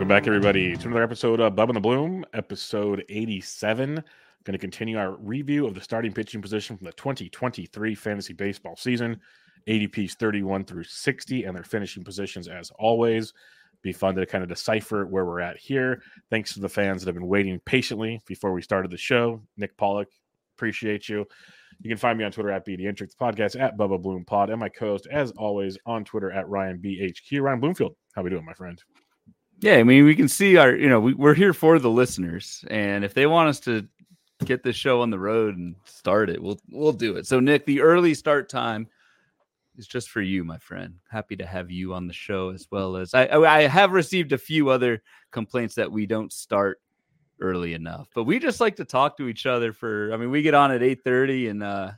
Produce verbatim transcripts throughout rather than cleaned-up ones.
back, everybody, to another episode of Bub and the Bloom, episode eighty-seven. Going to continue our review of the starting pitching position from the twenty twenty-three fantasy baseball season. A D Ps thirty-one through sixty and their finishing positions as always. Be fun to kind of decipher where we're at here. Thanks to the fans that have been waiting patiently before we started the show. Nick Pollock, appreciate you. You can find me on Twitter at B D Intrix Podcast, at Bubba Bloom Pod, and my co-host, as always, on Twitter at Ryan B H Q. Ryan Bloomfield, how we doing, my friend? Yeah, I mean, we can see our, you know, we, we're here for the listeners, and if they want us to get this show on the road and start it, we'll we'll do it. So, Nick, the early start time is just for you, my friend. Happy to have you on the show, as well as I, I have received a few other complaints that we don't start early enough, but we just like to talk to each other for, I mean, we get on at eight thirty and uh,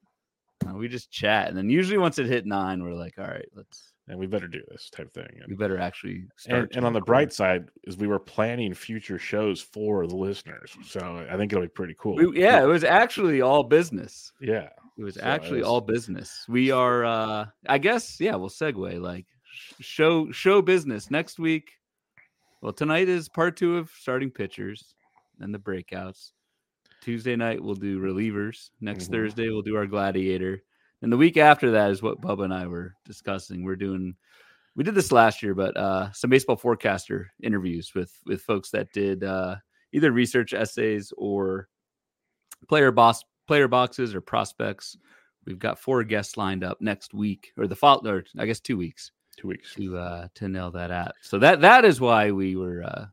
we just chat. And then usually once it hit nine, we're like, all right, let's, and we better do this type thing. And we better actually start. And, and on the bright side is we were planning future shows for the listeners. So I think it'll be pretty cool. We, yeah, it was actually all business. Yeah. It was so actually it was... all business. We are, uh, I guess, yeah, we'll segue like show, show business next week. Well, tonight is part two of starting pitchers and the breakouts. Tuesday night, we'll do relievers. Next mm-hmm. Thursday, we'll do our gladiator. And the week after that is what Bubba and I were discussing. We're doing, we did this last year, but uh, some baseball forecaster interviews with, with folks that did uh, either research essays or player boss, player boxes or prospects. We've got four guests lined up next week, or the fall, or I guess two weeks. Two weeks to uh, to nail that out. So that that is why we were uh,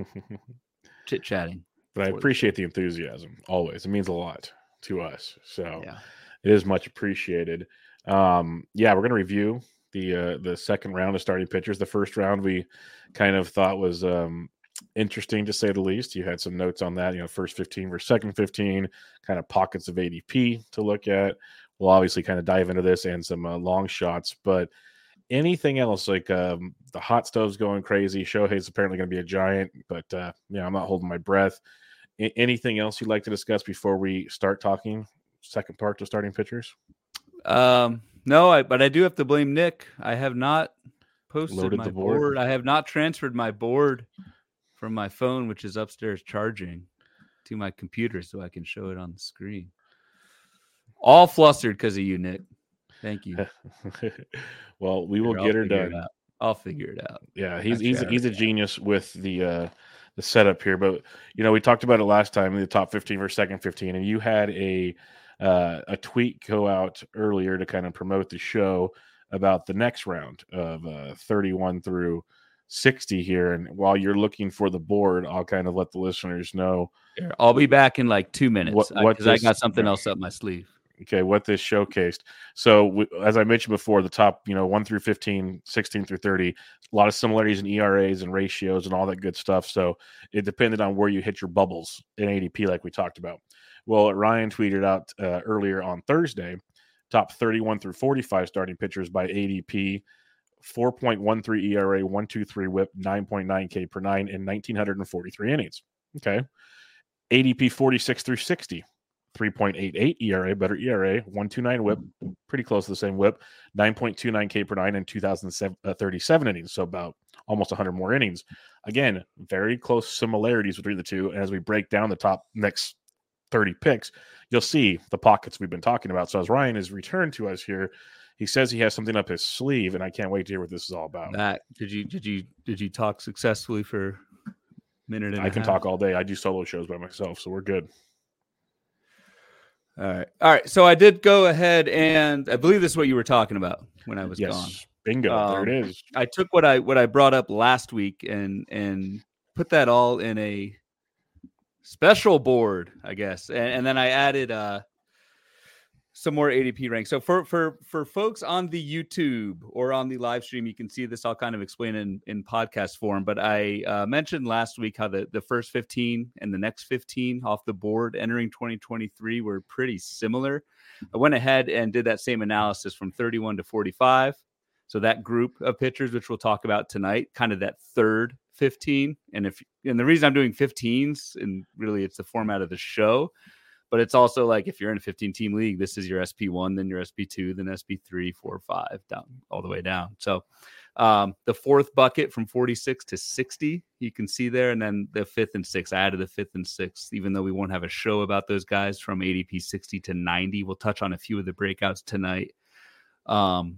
chit chatting. But I appreciate the enthusiasm always. It means a lot to us. So yeah. It is much appreciated. Um, yeah, we're going to review the uh, the second round of starting pitchers. The first round we kind of thought was um, interesting to say the least. You had some notes on that. You know, first fifteen versus second fifteen, kind of pockets of A D P to look at. We'll obviously kind of dive into this and some uh, long shots, but. Anything else, like um, the hot stove's going crazy. Shohei's apparently going to be a giant, but uh, yeah, I'm not holding my breath. A- anything else you'd like to discuss before we start talking second part to starting pitchers? Um, no, I, but I do have to blame Nick. I have not posted Loaded my the board. board. I have not transferred my board from my phone, which is upstairs charging, to my computer so I can show it on the screen. All flustered because of you, Nick. Thank you. Well, we will Here, get her done. I'll figure it out. Yeah, he's he's he's a genius with the uh, the setup here. But you know, we talked about it last time in the top fifteen versus second fifteen, and you had a uh, a tweet go out earlier to kind of promote the show about the next round of uh, thirty-one through sixty here. And while you're looking for the board, I'll kind of let the listeners know. Here, I'll be back in like two minutes because I got something else up my sleeve. Okay, what this showcased. So, we, as I mentioned before, the top, you know, one through fifteen, sixteen through thirty, a lot of similarities in E R As and ratios and all that good stuff. So, it depended on where you hit your bubbles in A D P, like we talked about. Well, Ryan tweeted out uh, earlier on Thursday, top thirty-one through forty-five starting pitchers by A D P, four point one three E R A, one point two three whip, nine point nine K per nine, and one thousand nine hundred forty-three innings. Okay. A D P forty-six through sixty. three point eight eight E R A, better E R A, one point two nine whip, pretty close to the same whip, nine point two nine K per nine, and two thousand thirty-seven innings, so about almost one hundred more innings. Again, very close similarities between the two. And as we break down the top next thirty picks, you'll see the pockets we've been talking about. So as Ryan has returned to us here, he says he has something up his sleeve, and I can't wait to hear what this is all about. That did you did you did you talk successfully for a minute and I a can half? talk all day. I do solo shows by myself, so we're good. All right. All right. So I did go ahead and I believe this is what you were talking about when I was yes. gone. Bingo. Um, there it is. I took what I what I brought up last week and and put that all in a special board, I guess. And, and then I added uh some more A D P ranks. So for for for folks on the YouTube or on the live stream, you can see this. I'll kind of explain in, in podcast form. But I uh, mentioned last week how the, the first fifteen and the next fifteen off the board entering twenty twenty-three were pretty similar. I went ahead and did that same analysis from thirty-one to forty-five. So that group of pitchers, which we'll talk about tonight, kind of that third fifteen. And if and the reason I'm doing fifteens, and really it's the format of the show. but it's also like if you're in a fifteen team league, this is your S P one, then your S P two, then S P three, four, five, down all the way down. So um, the fourth bucket from forty-six to sixty, you can see there. And then the fifth and sixth, I added the fifth and sixth, even though we won't have a show about those guys from A D P sixty to ninety. We'll touch on a few of the breakouts tonight. Um,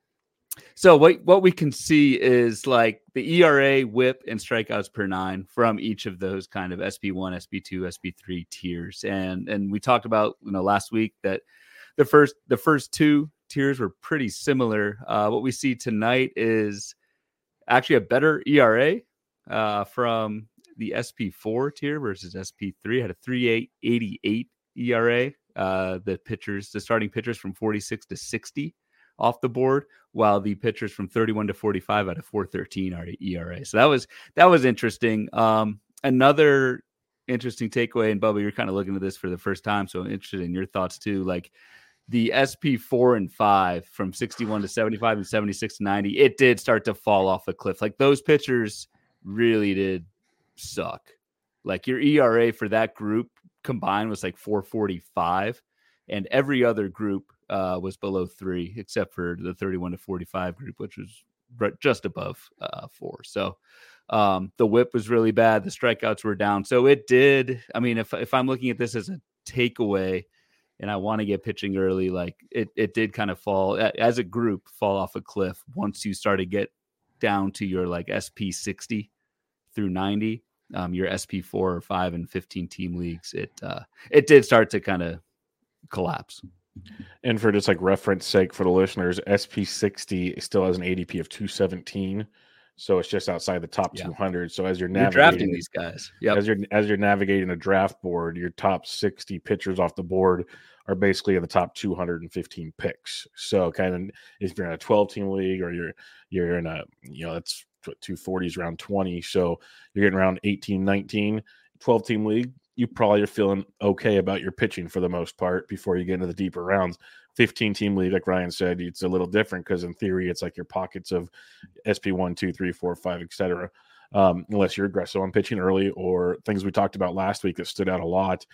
So what, what we can see is like the E R A, whip, and strikeouts per nine from each of those kind of S P one, S P two, S P three tiers. And and we talked about, you know, last week that the first the first two tiers were pretty similar. Uh, what we see tonight is actually a better E R A uh, from the S P four tier versus S P three. Had a three point eight eight E R A. Uh, the pitchers, the starting pitchers from forty-six to sixty. Off the board, while the pitchers from thirty-one to forty-five out of four thirteen are E R A. So that was that was interesting. Um, another interesting takeaway, and Bubba, you're kind of looking at this for the first time, so I'm interested in your thoughts too. Like the S P four and five from sixty-one to seventy-five and seventy-six to ninety, it did start to fall off a cliff. Like those pitchers really did suck. Like your E R A for that group combined was like four forty-five, and every other group uh, was below three, except for the thirty-one to forty-five group, which was just above uh, four. So um, the whip was really bad. The strikeouts were down. So it did. I mean, if if I'm looking at this as a takeaway and I want to get pitching early, like it, it did kind of fall as a group, fall off a cliff once you start to get down to your like S P sixty through ninety, um, your S P four or five and fifteen team leagues. It, uh, it did start to kind of collapse. And for just like reference sake for the listeners, S P sixty still has an A D P of two seventeen, so it's just outside the top yeah. two hundred. So as you're navigating you're drafting these guys, yep. as you're as you're navigating a draft board, your top sixty pitchers off the board are basically in the top two hundred fifteen picks. So kind of if you're in a twelve team league or you're you're in a you know that's two forties around twenty, so you're getting around eighteen, nineteen, twelve team league. You probably are feeling okay about your pitching for the most part before you get into the deeper rounds. fifteen team league, like Ryan said, it's a little different because in theory, it's like your pockets of S P one, two, three, four, five, et cetera. Um, unless you're aggressive on pitching early, or things we talked about last week that stood out a lot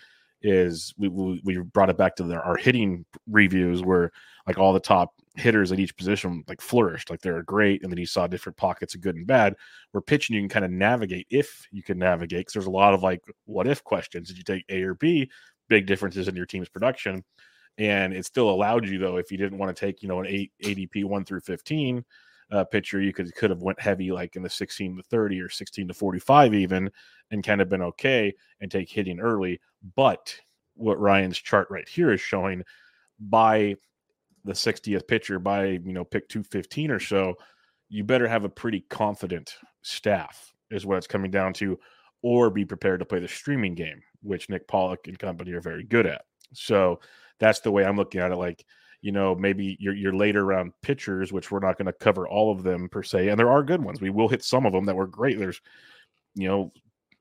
is we we, we brought it back to the, our hitting reviews where like all the top hitters at each position like flourished, like they're great, and then you saw different pockets of good and bad. Where pitching, you can kind of navigate if you can navigate, because there's a lot of like what if questions. Did you take A or B? Big differences in your team's production, and it still allowed you though if you didn't want to take you know an eight A D P one through fifteen uh, pitcher, you could could have went heavy like in the sixteen to thirty or sixteen to forty-five even, and kind of been okay and take hitting early. But what Ryan's chart right here is showing, by the sixtieth pitcher, by you know pick two fifteen or so, you better have a pretty confident staff is what it's coming down to, or be prepared to play the streaming game, which Nick Pollock and company are very good at. So that's the way I'm looking at it. Like, you know, maybe your your later round pitchers, which we're not going to cover all of them per se, and there are good ones. We will hit some of them that were great. There's, you know,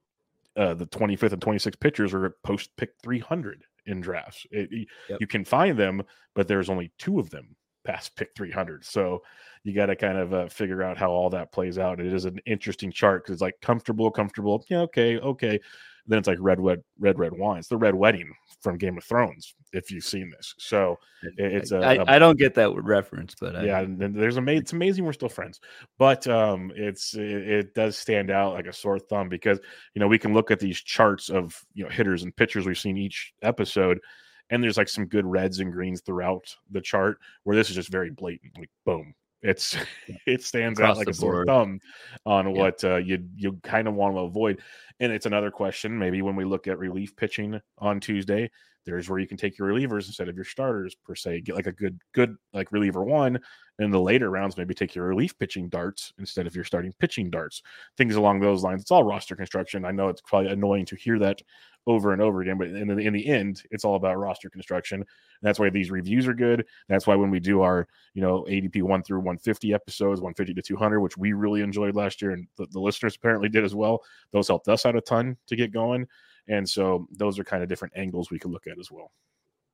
uh, the twenty-fifth and twenty-sixth pitchers are post pick three hundred in drafts. It, yep. You can find them, but there's only two of them past pick three hundred. So you got to kind of uh, figure out how all that plays out. It is an interesting chart because it's like comfortable, comfortable. Yeah, okay, okay. Then it's like red, red, red, red wine. It's the Red Wedding from Game of Thrones, if you've seen this. So it's a, I, a, I don't get that reference, but I, yeah, and there's a it's amazing we're still friends, but um, it's it, it does stand out like a sore thumb because you know we can look at these charts of you know hitters and pitchers we've seen each episode, and there's like some good reds and greens throughout the chart where this is just very blatant, like boom. It's it stands Across out like a board. sore thumb on yeah. what uh, you you kind of want to avoid. And it's another question. Maybe when we look at relief pitching on Tuesday, there's where you can take your relievers instead of your starters per se. Get like a good good like reliever one. And in the later rounds, maybe take your relief pitching darts instead of your starting pitching darts. Things along those lines. It's all roster construction. I know it's probably annoying to hear that over and over again, but in the, in the end, it's all about roster construction. And that's why these reviews are good. That's why when we do our, you know, A D P one through one fifty episodes, one fifty to two hundred, which we really enjoyed last year, and the, the listeners apparently did as well, those helped us out a ton to get going. And so those are kind of different angles we could look at as well.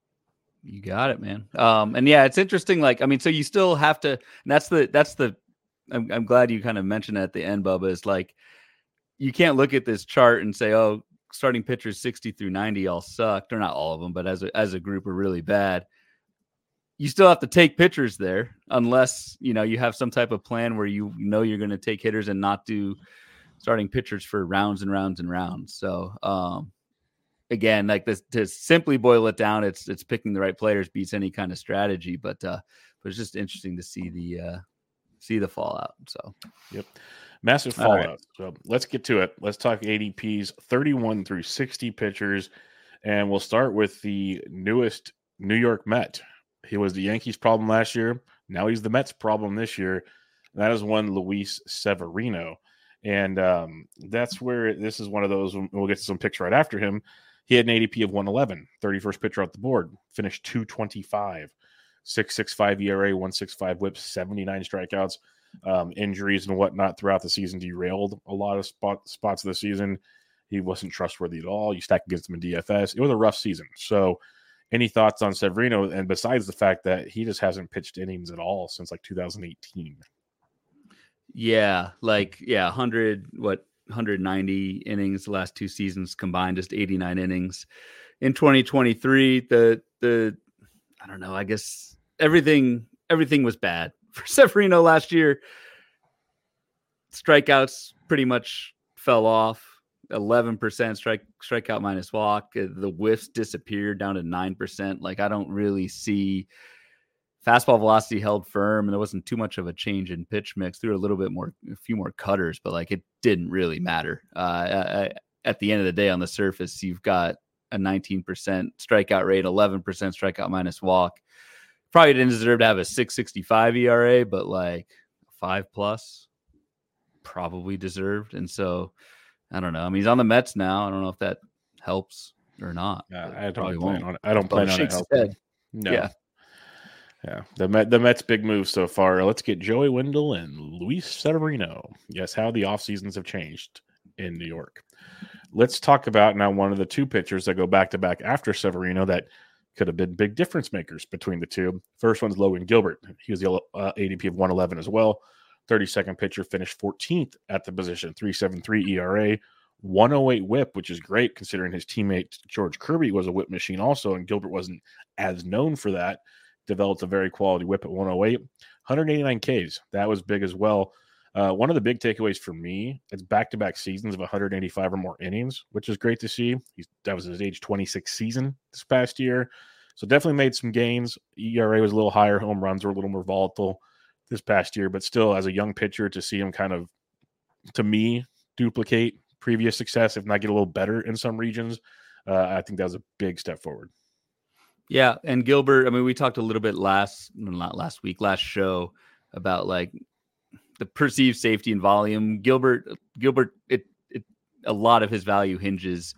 You got it, man. Um, and yeah, it's interesting. Like, I mean, so you still have to, and that's the, that's the, I'm, I'm glad you kind of mentioned at the end, Bubba, is like, you can't look at this chart and say, oh, starting pitchers sixty through ninety all sucked, or not all of them, but as a, as a group are really bad. You still have to take pitchers there unless, you know, you have some type of plan where you know you're going to take hitters and not do starting pitchers for rounds and rounds and rounds. So, um, again, like this, to simply boil it down, it's it's picking the right players beats any kind of strategy. But uh, but it's just interesting to see the uh, see the fallout. So, yep, massive fallout. Right. So let's get to it. Let's talk A D Ps, thirty-one through sixty pitchers, and we'll start with the newest New York Met. He was the Yankees' problem last year. Now he's the Mets' problem this year. And that is one Luis Severino. And um, that's where this is one of those. We'll get to some picks right after him. He had an A D P of one eleven, thirty-first pitcher off the board, finished two twenty-five, six point six five E R A, one point six five whip, seventy-nine strikeouts. Um, injuries and whatnot throughout the season derailed a lot of spot, spots of the season. He wasn't trustworthy at all. You stack against him in D F S. It was a rough season. So, any thoughts on Severino? And besides the fact that he just hasn't pitched innings at all since like two thousand eighteen. Yeah, like yeah, one hundred what one hundred ninety innings the last two seasons combined, just eighty-nine innings. In twenty twenty-three, the the I don't know, I guess everything everything was bad for Severino last year. Strikeouts pretty much fell off. eleven percent strike strikeout minus walk. The whiffs disappeared down to nine percent. Like, I don't really see fastball velocity held firm, and there wasn't too much of a change in pitch mix. Threw a little bit more, a few more cutters, but like it didn't really matter. Uh, at the end of the day, on the surface, you've got a nineteen percent strikeout rate, eleven percent strikeout minus walk. Probably didn't deserve to have a six sixty-five E R A, but like five plus probably deserved. And so I don't know. I mean, he's on the Mets now. I don't know if that helps or not. Uh, I don't Probably plan won't. on it. I don't plan on it helping. No. Yeah. Yeah. The Met, the Mets' big move so far. Let's get Joey Wendell and Luis Severino. Yes, how the off seasons have changed in New York. Let's talk about now one of the two pitchers that go back to back after Severino that could have been big difference makers between the two. First one's Logan Gilbert. He was the uh, A D P of one eleven as well. thirty-second pitcher, finished fourteenth at the position, three point seven three E R A, one oh eight whip, which is great considering his teammate George Kirby was a whip machine also, and Gilbert wasn't as known for that. Developed a very quality whip at one oh eight. one hundred eighty-nine Ks. That was big as well. Uh, one of the big takeaways for me, it's back-to-back seasons of one hundred eighty-five or more innings, which is great to see. He's, that was his age twenty-six season this past year. So definitely made some gains. E R A was a little higher. Home runs were a little more volatile this past year, but still, as a young pitcher, to see him kind of, to me, duplicate previous success, if not get a little better in some regions, uh, I think that was a big step forward. Yeah, and Gilbert, I mean, we talked a little bit last, not last week, last show about like the perceived safety and volume. Gilbert, Gilbert, it, it a lot of his value hinges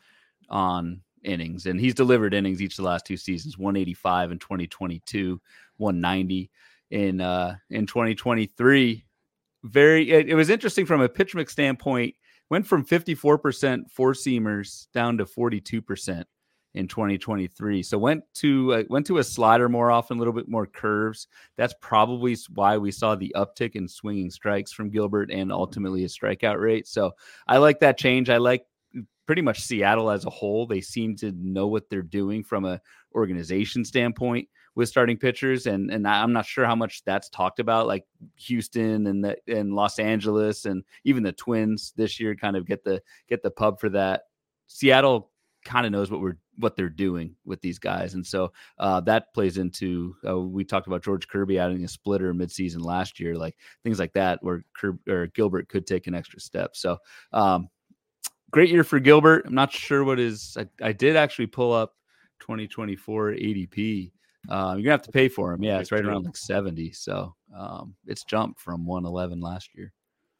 on innings, and he's delivered innings each of the last two seasons: one eighty-five in twenty twenty-two, one ninety in uh, in twenty twenty-three. Very, it, it was interesting from a pitch mix standpoint. Went from fifty-four percent four seamers down to forty-two percent in twenty twenty-three. So went to uh, went to a slider more often, a little bit more curves. That's probably why we saw the uptick in swinging strikes from Gilbert and ultimately his strikeout rate. So I like that change. I like pretty much Seattle as a whole. They seem to know what they're doing from a organization standpoint with starting pitchers. And, and I'm not sure how much that's talked about, like Houston and the, and Los Angeles and even the Twins this year kind of get the, get the pub for that. Seattle kind of knows what we're, what they're doing with these guys. And so uh, that plays into, uh, we talked about George Kirby adding a splitter midseason last year, like things like that, where Kirby, or Gilbert could take an extra step. So um, great year for Gilbert. I'm not sure what is, I, I did actually pull up twenty twenty-four A D P. Uh, you're gonna have to pay for him. Yeah, it's right around like seventy. So um, it's jumped from one eleven last year.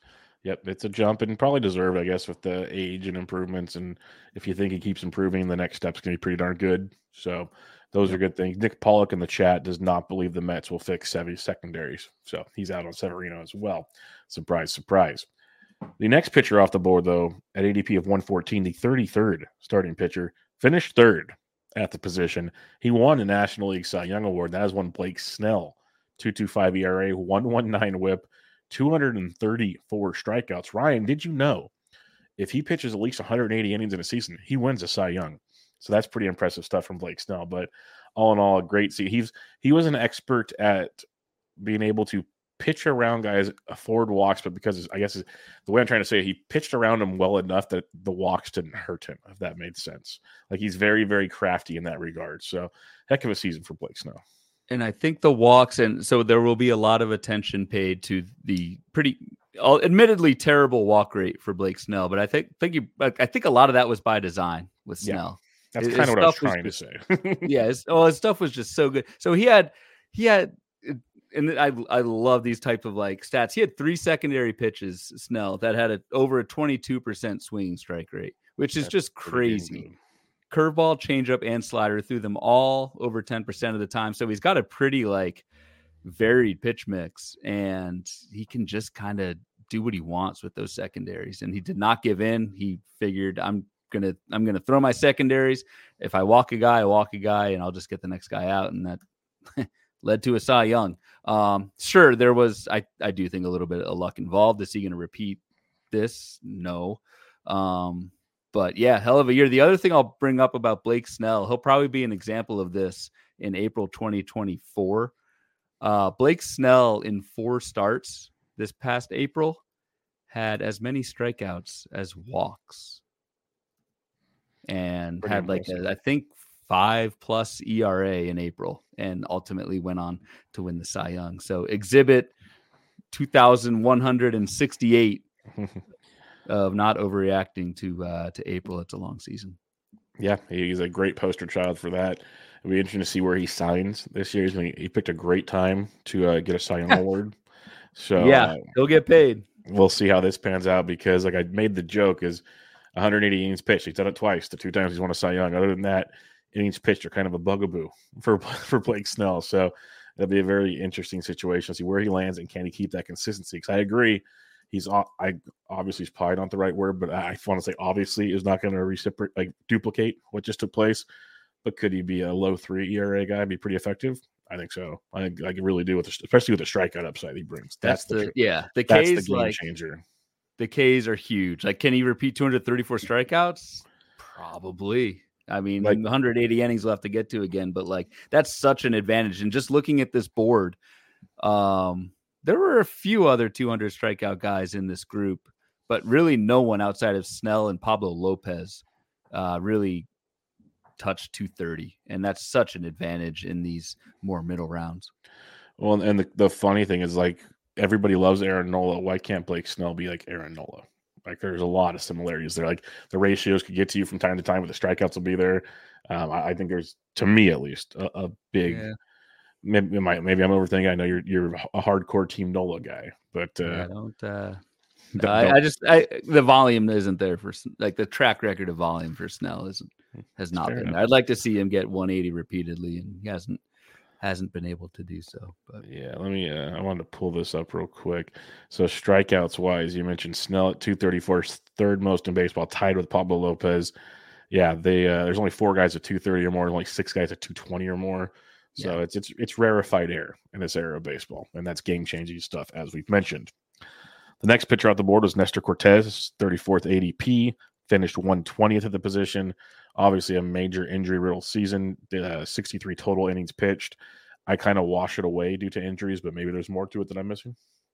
Yep, it's a jump and probably deserved, I guess, with the age and improvements. And if you think he keeps improving, the next step's going to be pretty darn good. So those yep. are good things. Nick Pollock in the chat does not believe the Mets will fix Sevy's secondaries. So he's out on Severino as well. Surprise, surprise. The next pitcher off the board, though, at A D P of one fourteen, the thirty-third starting pitcher, finished third at the position. He won a National League Cy Young Award. That is one Blake Snell, two point two five E R A, one nineteen whip, two hundred thirty-four strikeouts. Ryan, did you know if he pitches at least one hundred eighty innings in a season, he wins a Cy Young. So that's pretty impressive stuff from Blake Snell. But all in all, a great see. He's he was an expert at being able to pitch around guys, afford walks, but because I guess the way I'm trying to say it, he pitched around them well enough that the walks didn't hurt him, if that made sense. Like he's very, very crafty in that regard. So heck of a season for Blake Snell. And I think the walks, and so there will be a lot of attention paid to the pretty, admittedly terrible walk rate for Blake Snell. But I think think you, I think a lot of that was by design with Snell. Yeah, that's kind of what I was trying was to just, say. yeah, his, oh, his stuff was just so good. So he had he had, and I I love these type of like stats. He had three secondary pitches, Snell, that had a, over a twenty-two percent swinging strike rate, which is that's just crazy. Curveball, changeup, and slider, threw them all over ten percent of the time. So he's got a pretty like varied pitch mix, and he can just kind of do what he wants with those secondaries. And he did not give in. He figured, I'm gonna I'm gonna throw my secondaries. If I walk a guy, I walk a guy, and I'll just get the next guy out. And that led to a Cy Young. Um, sure, there was I I do think a little bit of luck involved. Is he going to repeat this? No. Um, But yeah, hell of a year. The other thing I'll bring up about Blake Snell, he'll probably be an example of this in April twenty twenty-four. Uh, Blake Snell in four starts this past April had as many strikeouts as walks, and Pretty had like a, I think five plus E R A in April, and ultimately went on to win the Cy Young. So exhibit two thousand one hundred sixty-eight. Of not overreacting to uh, to April. It's a long season. Yeah, he's a great poster child for that. It'll be interesting to see where he signs this year. He's gonna, he picked a great time to uh, get a Cy Young award. So yeah, uh, he'll get paid. We'll see how this pans out because, like I made the joke, is one hundred eighty innings pitched. He's done it twice. The two times he's won a Cy Young. Other than that, innings pitched are kind of a bugaboo for for Blake Snell. So it'll be a very interesting situation. See where he lands and can he keep that consistency? Because I agree. He's I obviously is probably not the right word, but I want to say obviously is not going to reciprocate like duplicate what just took place. But could he be a low three E R A guy? Be pretty effective? I think so. I think I can really do with the, especially with the strikeout upside he brings. That's, that's the, the yeah. The that's K's the game like, changer. The K's are huge. Like, can he repeat two hundred thirty-four strikeouts? Probably. I mean, like, one hundred eighty innings left to get to again, but like that's such an advantage. And just looking at this board, um. There were a few other two hundred strikeout guys in this group, but really no one outside of Snell and Pablo Lopez uh, really touched two thirty. And that's such an advantage in these more middle rounds. Well, and the, the funny thing is, like, everybody loves Aaron Nola. Why can't Blake Snell be like Aaron Nola? Like, there's a lot of similarities there. Like, the ratios could get to you from time to time, but the strikeouts will be there. Um, I, I think there's, to me at least, a, a big yeah. – Maybe, maybe I'm overthinking. I know you're you're a hardcore Team Nola guy, but uh, yeah, don't, uh, don't, I, don't. I just I, the volume isn't there for like the track record of volume for Snell isn't has not Fair been. There. I'd like to see him get one eighty repeatedly, and he hasn't hasn't been able to do so. But yeah, let me. Uh, I wanted to pull this up real quick. So strikeouts wise, you mentioned Snell at two thirty-four, third most in baseball, tied with Pablo Lopez. Yeah, they uh, there's only four guys at two thirty or more, and only six guys at two twenty or more. So yeah. it's it's it's rarefied air in this era of baseball, and that's game-changing stuff, as we've mentioned. The next pitcher off the board was Nestor Cortez, thirty-fourth A D P, finished one twentieth at the position. Obviously, a major injury-riddled season, uh, sixty-three total innings pitched. I kind of wash it away due to injuries, but maybe there's more to it that I'm missing.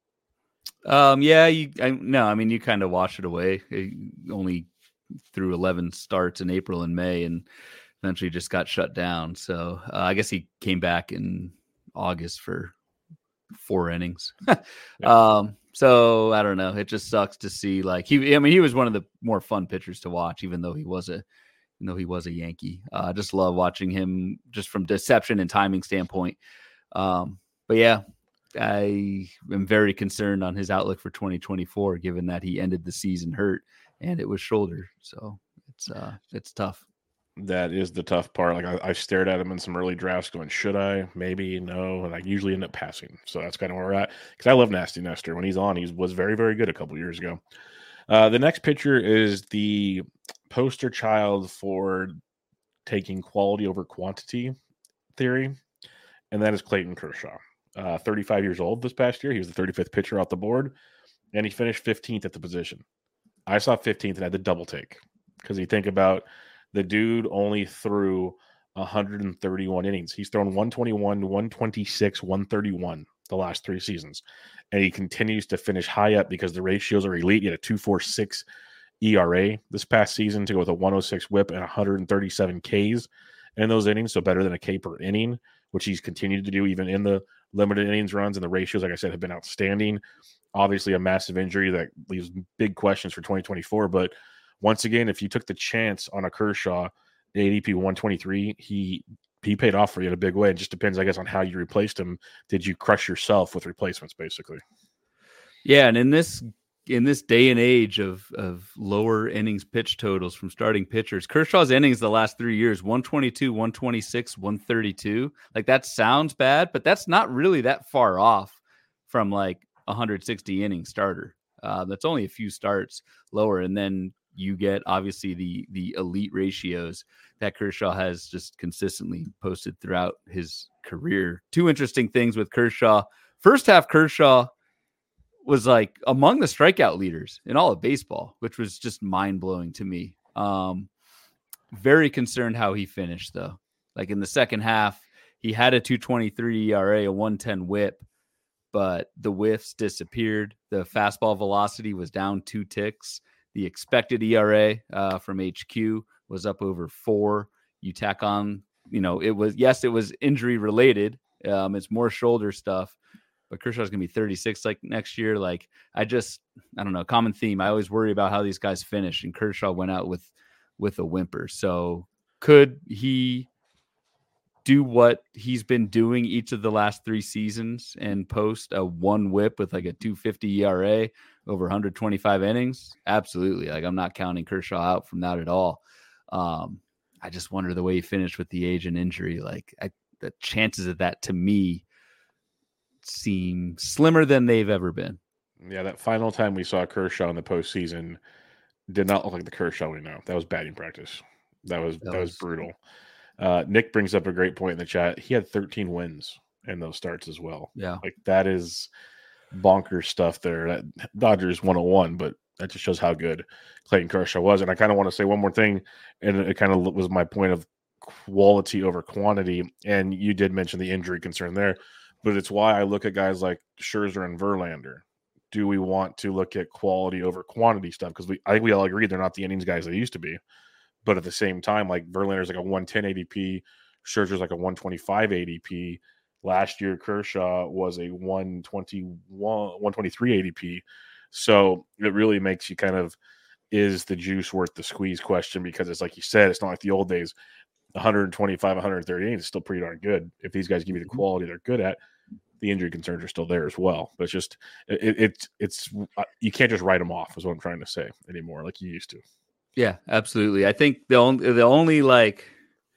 Um, yeah, you. I, no, I mean you kind of wash it away. He only threw eleven starts in April and May, and eventually just got shut down. So uh, I guess he came back in August for four innings. yeah. Um, so I don't know. It just sucks to see like he, I mean, he was one of the more fun pitchers to watch, even though he was a, even though he was a Yankee. Uh, I just love watching him just from deception and timing standpoint. Um, but yeah, I am very concerned on his outlook for twenty twenty-four, given that he ended the season hurt and it was shoulder. So it's, uh, it's tough. That is the tough part. Like I, I stared at him in some early drafts going, should I? Maybe, no. And I usually end up passing. So that's kind of where we're at. Because I love Nasty Nestor. When he's on, he was very, very good a couple years ago. Uh, the next pitcher is the poster child for taking quality over quantity theory. And that is Clayton Kershaw. Uh, thirty-five years old this past year. He was the thirty-fifth pitcher off the board. And he finished fifteenth at the position. I saw fifteenth and had the double take because you think about the dude only threw one hundred thirty-one innings. He's thrown one twenty-one, one twenty-six, one thirty-one the last three seasons. And he continues to finish high up because the ratios are elite. He had a two point four six E R A this past season to go with a one oh six whip and one hundred thirty-seven Ks in those innings, so better than a K per inning, which he's continued to do even in the limited innings runs. And the ratios, like I said, have been outstanding. Obviously, a massive injury that leaves big questions for twenty twenty-four. But once again, if you took the chance on a Kershaw, A D P one twenty-three, he he paid off for you in a big way. It just depends, I guess, on how you replaced him. Did you crush yourself with replacements, basically? Yeah, and in this in this day and age of of lower innings pitch totals from starting pitchers, Kershaw's innings the last three years, one twenty-two, one twenty-six, one thirty-two. Like, that sounds bad, but that's not really that far off from like one hundred sixty inning starter. Uh, that's only a few starts lower. And then you get obviously the the elite ratios that Kershaw has just consistently posted throughout his career. Two interesting things with Kershaw. First half, Kershaw was like among the strikeout leaders in all of baseball, which was just mind blowing to me. Um, very concerned how he finished though. Like in the second half, he had a two twenty-three E R A, a one ten whip, but the whiffs disappeared. The fastball velocity was down two ticks. The expected E R A uh, from H Q was up over four. You tack on, you know, it was, yes, it was injury related. Um, it's more shoulder stuff, but Kershaw's going to be thirty-six like next year. Like, I just, I don't know, common theme. I always worry about how these guys finish, and Kershaw went out with, with a whimper. So could he do what he's been doing each of the last three seasons and post a one whip with like a two fifty E R A over one hundred twenty-five innings? Absolutely. Like, I'm not counting Kershaw out from that at all. Um, I just wonder the way he finished with the age and injury. Like, I, the chances of that to me seem slimmer than they've ever been. Yeah, that final time we saw Kershaw in the postseason did not look like the Kershaw we know. That was batting practice. That was that, that was, was brutal. Uh, Nick brings up a great point in the chat. He had thirteen wins in those starts as well. Yeah, like that is bonkers stuff there. That Dodgers one oh one, but that just shows how good Clayton Kershaw was. And I kind of want to say one more thing, and it kind of was my point of quality over quantity. And you did mention the injury concern there, but it's why I look at guys like Scherzer and Verlander. Do we want to look at quality over quantity stuff? Because we, I think we all agree they're not the innings guys they used to be. But at the same time, like Verlander's like a one ten A D P, Scherzer's like a one twenty-five A D P. Last year, Kershaw was a one twenty-one, one twenty-three A D P. So it really makes you kind of, is the juice worth the squeeze question? Because it's like you said, it's not like the old days. one twenty-five, one thirty-eight is still pretty darn good. If these guys give you the quality they're good at, the injury concerns are still there as well. But it's just, it, it, it's, you can't just write them off, is what I'm trying to say anymore, like you used to. Yeah, absolutely. I think the only, the only like,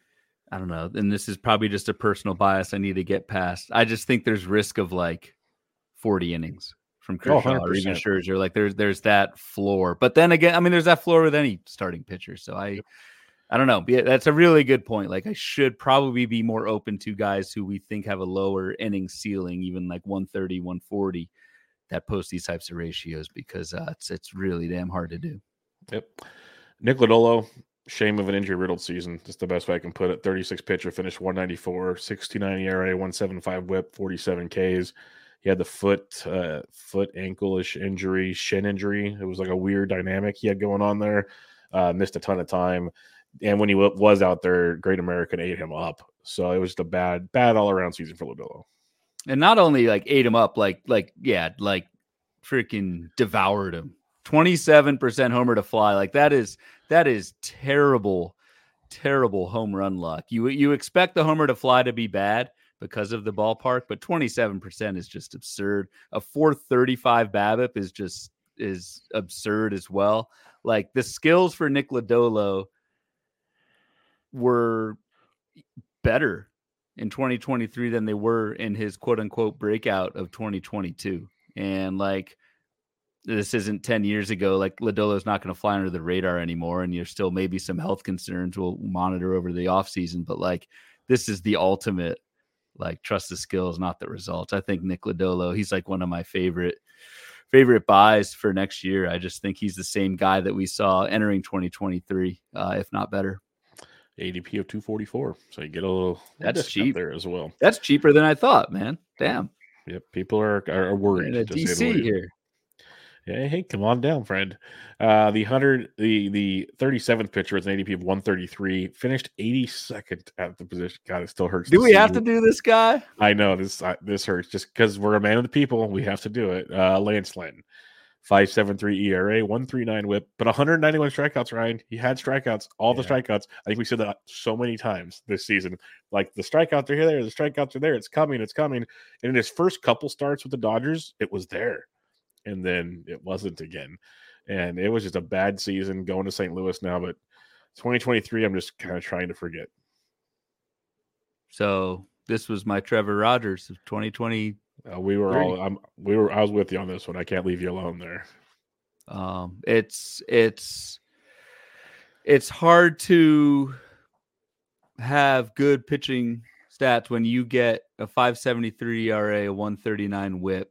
I don't know, and this is probably just a personal bias I need to get past. I just think there's risk of like forty innings from Kershaw oh, or even Scherzer. Like there's, there's that floor. But then again, I mean, there's that floor with any starting pitcher. So I, yep. I don't know. That's a really good point. Like, I should probably be more open to guys who we think have a lower inning ceiling, even like one thirty, one forty, that post these types of ratios, because uh, it's, it's really damn hard to do. Yep. Nick Lodolo, shame of an injury-riddled season. That's the best way I can put it. thirty-six pitcher, finished one ninety-four, sixty-nine E R A, one seventy-five whip, forty-seven Ks. He had the foot, uh, foot ankle-ish injury, shin injury. It was like a weird dynamic he had going on there. Uh, missed a ton of time. And when he w- was out there, Great American ate him up. So it was just a bad, bad all-around season for Lodolo. And not only like ate him up, like, like yeah, like freaking devoured him. twenty-seven percent homer to fly. Like that is, that is terrible, terrible home run luck. You, you expect the homer to fly to be bad because of the ballpark, but twenty-seven percent is just absurd. A four thirty-five BABIP is just, is absurd as well. Like the skills for Nick Lodolo were better in twenty twenty-three than they were in his quote unquote breakout of twenty twenty-two. And like, this isn't ten years ago. Like Lodolo's not going to fly under the radar anymore. And there's still maybe some health concerns we'll monitor over the off season, but like, this is the ultimate, like, trust the skills, not the results. I think Nick Lodolo, he's like one of my favorite favorite buys for next year. I just think he's the same guy that we saw entering twenty twenty-three, uh, if not better. A D P of two forty-four, so you get a little, little That's cheap there as well. That's cheaper than I thought, man. Damn. Yep, people are are worried. A D C here. Yeah, hey, come on down, friend. Uh, the hundred, the the thirty-seventh pitcher with an A D P of one thirty-three, finished eighty-second at the position. God, it still hurts. Do we have to do this guy? I know this. Uh, this hurts just because we're a man of the people. We have to do it. Uh, Lance Lynn, five seven three E R A, one thirty-nine WHIP, but one hundred ninety-one strikeouts. Ryan, he had strikeouts, all yeah. the strikeouts. I think we said that so many times this season. Like the strikeouts are here, the strikeouts are there. It's coming, it's coming. And in his first couple starts with the Dodgers, it was there. And then it wasn't again. And it was just a bad season going to Saint Louis now. But twenty twenty-three, I'm just kind of trying to forget. So this was my Trevor Rogers of twenty twenty. Uh, we were all, I'm, we were, I was with you on this one. I can't leave you alone there. Um, it's, it's, it's hard to have good pitching stats when you get a five seventy-three E R A, a one thirty-nine WHIP.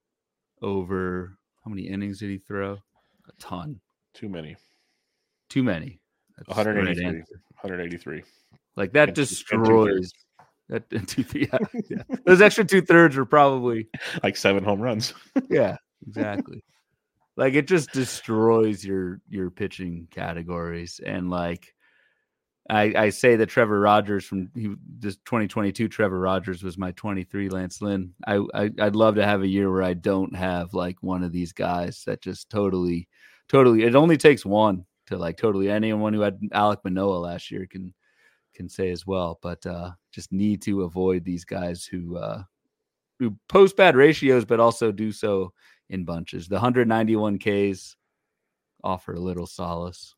Over how many innings did he throw? A ton. Too many. Too many. That's one eighty-three. one eighty-three. Like that and destroys. That yeah, yeah. Those extra two thirds are probably like seven home runs. Yeah, exactly. Like it just destroys your your pitching categories. And like I, I say that Trevor Rogers from he, this twenty twenty-two Trevor Rogers was my twenty-three Lance Lynn. I, I I'd love to have a year where I don't have like one of these guys that just totally, totally. It only takes one to like totally. Anyone who had Alek Manoah last year can can say as well. But uh, just need to avoid these guys who uh, who post bad ratios, but also do so in bunches. The one ninety-one Ks offer a little solace.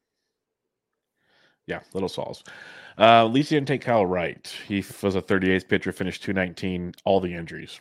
Yeah, little Sauls. Uh, at least he didn't take Kyle Wright. He was a thirty-eighth pitcher, finished two nineteen, all the injuries.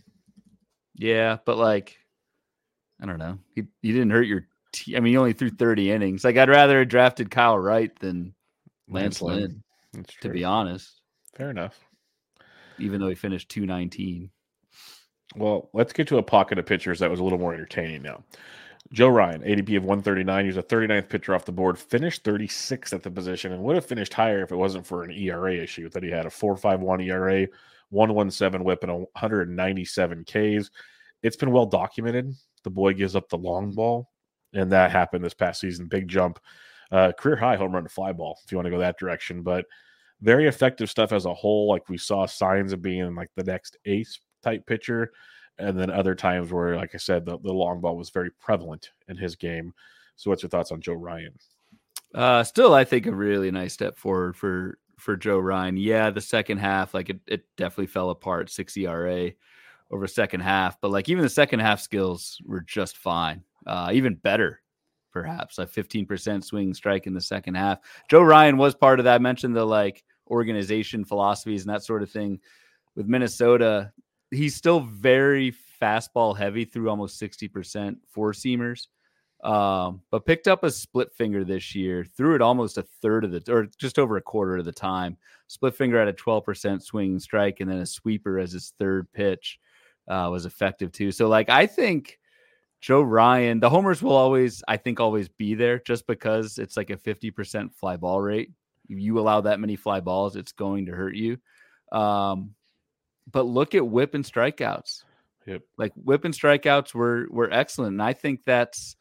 Yeah, but like, I don't know. He, he didn't hurt your t- I mean, he only threw thirty innings. Like, I'd rather have drafted Kyle Wright than Lance, Lance Lynn, Lynn to be honest. Fair enough. Even though he finished two nineteen. Well, let's get to a pocket of pitchers that was a little more entertaining now. Joe Ryan, A D P of one thirty-nine. He was a thirty-ninth pitcher off the board, finished thirty-sixth at the position, and would have finished higher if it wasn't for an E R A issue that he had a four point five one E R A, one seventeen WHIP, and one ninety-seven Ks. It's been well documented. The boy gives up the long ball, and that happened this past season. Big jump. Uh, career high home run to fly ball, if you want to go that direction. But very effective stuff as a whole. Like we saw signs of being like the next ace type pitcher. And then other times where, like I said, the, the long ball was very prevalent in his game. So what's your thoughts on Joe Ryan? Uh, still, I think a really nice step forward for, for Joe Ryan. Yeah, the second half, like it, it definitely fell apart, six E R A over second half. But like even the second half skills were just fine, uh, even better, perhaps. Like fifteen percent swing strike in the second half. Joe Ryan was part of that. I mentioned the like organization philosophies and that sort of thing with Minnesota. He's still very fastball heavy through almost sixty percent four seamers, um, but picked up a split finger this year, threw it almost a third of the, or just over a quarter of the time. Split finger at a twelve percent swing and strike, and then a sweeper as his third pitch uh, was effective too. So like, I think Joe Ryan, the homers will always, I think always be there just because it's like a fifty percent fly ball rate. If you allow that many fly balls, it's going to hurt you. Um, But look at whip and strikeouts. Yep. Like whip and strikeouts were were excellent. And I think that's,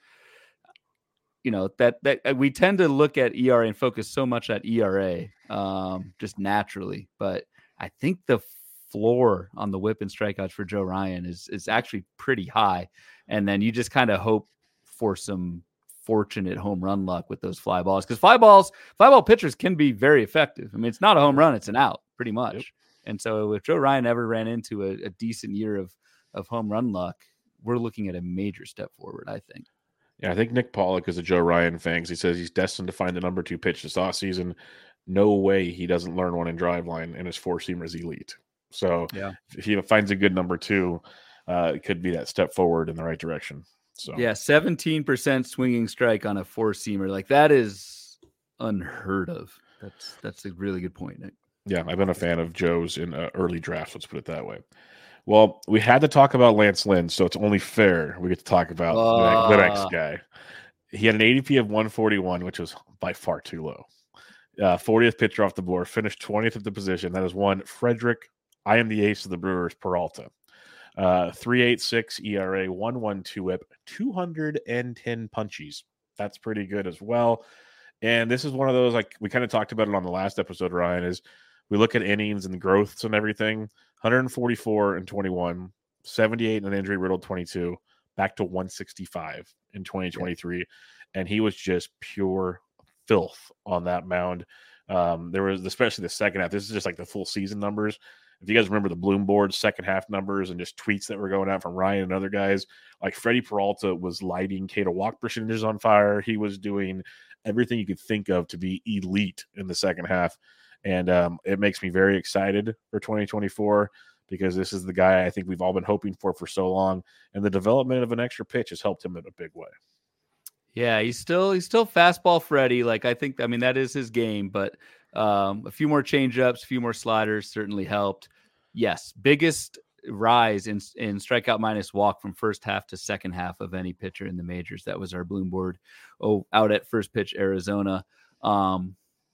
you know, that that we tend to look at E R A and focus so much at E R A um, just naturally. But I think the floor on the whip and strikeouts for Joe Ryan is is actually pretty high. And then you just kind of hope for some fortunate home run luck with those fly balls. Because fly balls, fly ball pitchers can be very effective. I mean, it's not a home run, it's an out pretty much. Yep. And so if Joe Ryan ever ran into a, a decent year of, of home run luck, we're looking at a major step forward, I think. Yeah, I think Nick Pollock is a Joe Ryan fan. He says he's destined to find the number two pitch this offseason. No way he doesn't learn one in Driveline, and his four-seamer is elite. So yeah. if he finds a good number two, uh, it could be that step forward in the right direction. So yeah, seventeen percent swinging strike on a four-seamer. Like, that is unheard of. That's, that's a really good point, Nick. Yeah, I've been a fan of Joe's in uh, early drafts. Let's put it that way. Well, we had to talk about Lance Lynn, so it's only fair we get to talk about uh, the, the next guy. He had an A D P of one forty-one, which was by far too low. Uh, fortieth pitcher off the board, finished twentieth at the position. That is one Frederick. I am the ace of the Brewers, Peralta. Uh, three point eight six E R A, one point one two whip, two hundred ten punchies. That's pretty good as well. And this is one of those, like we kind of talked about it on the last episode, Ryan, is we look at innings and the growths and everything. one forty-four and twenty-one, seventy-eight and an injury riddled twenty-two, back to one sixty-five in twenty twenty-three. Yeah. And he was just pure filth on that mound. Um, there was, especially the second half. This is just like the full season numbers. If you guys remember the Bloom Board second half numbers and just tweets that were going out from Ryan and other guys, like Freddie Peralta was lighting Cato walk percentages on fire. He was doing everything you could think of to be elite in the second half. And um, it makes me very excited for twenty twenty-four because this is the guy I think we've all been hoping for for so long. And the development of an extra pitch has helped him in a big way. Yeah, he's still he's still fastball Freddie. Like I think, I mean, that is his game, but um, a few more changeups, a few more sliders certainly helped. Yes, biggest rise in in strikeout minus walk from first half to second half of any pitcher in the majors. That was our Bloom Board. Oh, out at first pitch, Arizona. Um,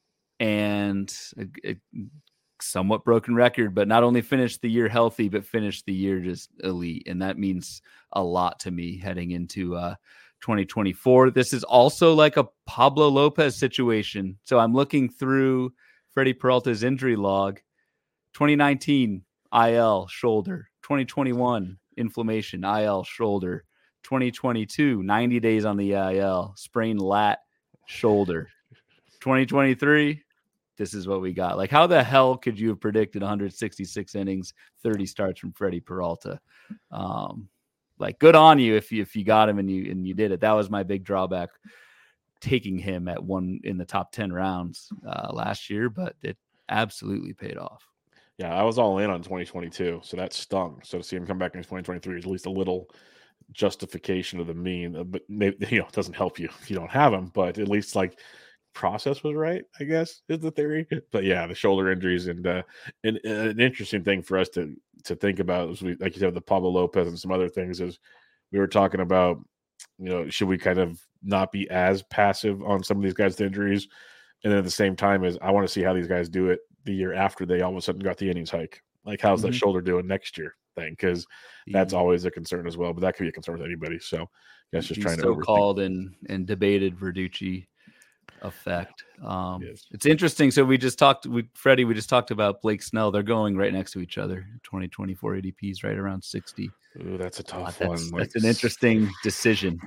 and a, a somewhat broken record, but not only finished the year healthy, but finished the year just elite. And that means a lot to me heading into uh, twenty twenty-four. This is also like a Pablo Lopez situation. So I'm looking through Freddie Peralta's injury log. twenty nineteen, I L, shoulder. twenty twenty-one, inflammation, I L, shoulder. twenty twenty-two, ninety days on the I L, sprained lat, shoulder. twenty twenty-three, this is what we got. Like, how the hell could you have predicted one hundred sixty-six innings, thirty starts from Freddie Peralta? Um, like, good on you if you if you got him and you and you did it. That was my big drawback, taking him at one in the top ten rounds uh, last year, but it absolutely paid off. Yeah, I was all in on twenty twenty-two, so that stung. So to see him come back in twenty twenty-three is at least a little justification of the mean. But maybe, you know, it doesn't help you if you don't have him, but at least like process was right, I guess, is the theory. But yeah, the shoulder injuries and uh, and, and an interesting thing for us to to think about is we, like you said, the Pablo Lopez and some other things is we were talking about, you know, should we kind of not be as passive on some of these guys' injuries? And then at the same time is I want to see how these guys do it the year after they all of a sudden got the innings hike. Like, how's mm-hmm. that shoulder doing next year thing? Because that's yeah. always a concern as well. But that could be a concern with anybody. So that's just He's trying to so called and and debated Verducci effect. Um, yes. It's interesting. So we just talked with Freddie. We just talked about Blake Snell. They're going right next to each other. twenty twenty-four A D Ps right around sixty. Ooh, that's a tough uh, that's, one. That's like, an interesting decision.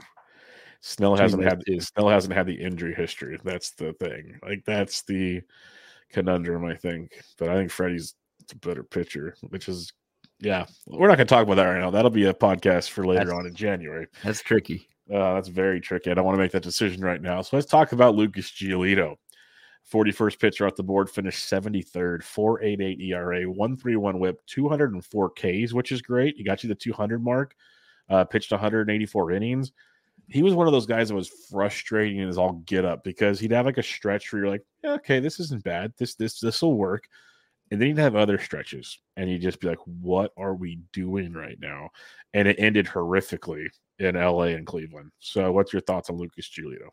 Snell hasn't had two. Snell hasn't had the injury history. That's the thing. Like, that's the conundrum, I think. But I think Freddie's a better pitcher, which is, yeah. We're not going to talk about that right now. That'll be a podcast for later that's, on in January. That's tricky. Uh, that's very tricky. I don't want to make that decision right now. So let's talk about Lucas Giolito. forty-first pitcher off the board, finished seventy-third, four point eight eight E R A, one thirty-one whip, two hundred four Ks, which is great. He got you the two hundred mark, uh, pitched one hundred eighty-four innings. He was one of those guys that was frustrating in his all get up because he'd have like a stretch where you're like, yeah, okay, this isn't bad. This, this, this will work. And then he'd have other stretches and you'd just be like, what are we doing right now? And it ended horrifically in L A and Cleveland. So what's your thoughts on Lucas Giolito?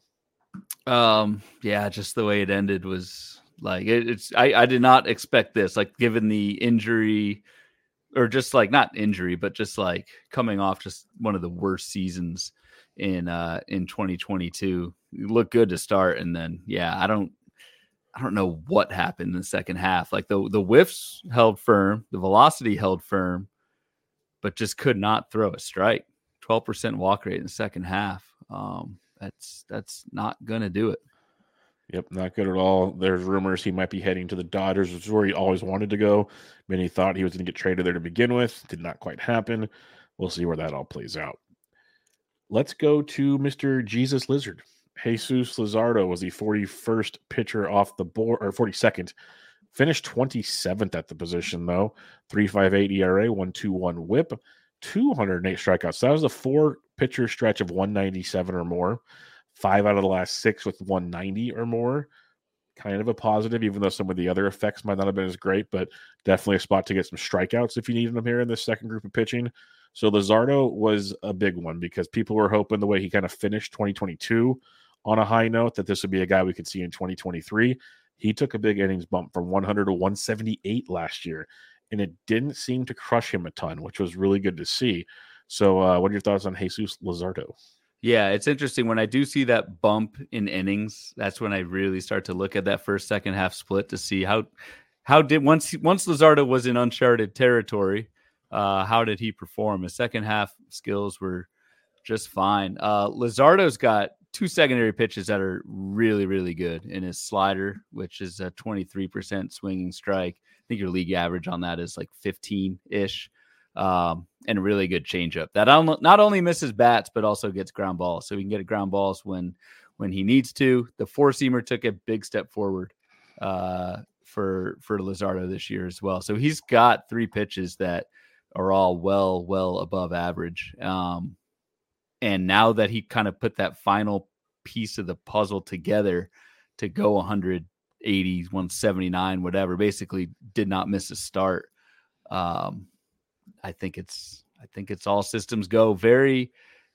Um, yeah, just the way it ended was like, it, it's, I, I did not expect this, like given the injury or just like not injury, but just like coming off just one of the worst seasons in uh in twenty twenty-two. You look good to start, and then yeah I don't I don't know what happened in the second half. Like the the whiffs held firm, the velocity held firm, but just could not throw a strike. twelve percent walk rate in the second half. Um that's that's not gonna do it. Yep, not good at all. There's rumors he might be heading to the Dodgers, which is where he always wanted to go. Many thought he was going to get traded there to begin with. Did not quite happen. We'll see where that all plays out. Let's go to Mister Jesus Lizard. Jesus Luzardo was the forty-first pitcher off the board, or forty-second. Finished twenty-seventh at the position, though. three point five eight E R A, one twenty-one whip, two hundred eight strikeouts. So that was a four-pitcher stretch of one ninety-seven or more. Five out of the last six with one ninety or more. kind of a positive, even though some of the other effects might not have been as great, but definitely a spot to get some strikeouts if you need them here in this second group of pitching. So Luzardo was a big one because people were hoping the way he kind of finished twenty twenty-two on a high note that this would be a guy we could see in twenty twenty-three. He took a big innings bump from one hundred to one seventy-eight last year, and it didn't seem to crush him a ton, which was really good to see. So uh, what are your thoughts on Jesus Luzardo? Yeah, it's interesting. When I do see that bump in innings, that's when I really start to look at that first, second half split to see how how did once once Luzardo was in uncharted territory, uh, how did he perform? His second half skills were just fine. Uh, Luzardo's got two secondary pitches that are really, really good in his slider, which is a twenty-three percent swinging strike. I think your league average on that is like fifteen-ish. Um, and a really good changeup that not only misses bats, but also gets ground balls. So he can get a ground balls when, when he needs to. The four seamer took a big step forward, uh, for, for Luzardo this year as well. So he's got three pitches that are all well, well above average. Um, and now that he kind of put that final piece of the puzzle together to go one eighty, one seventy-nine, whatever, basically did not miss a start. Um, I think it's, I think it's all systems go. Very,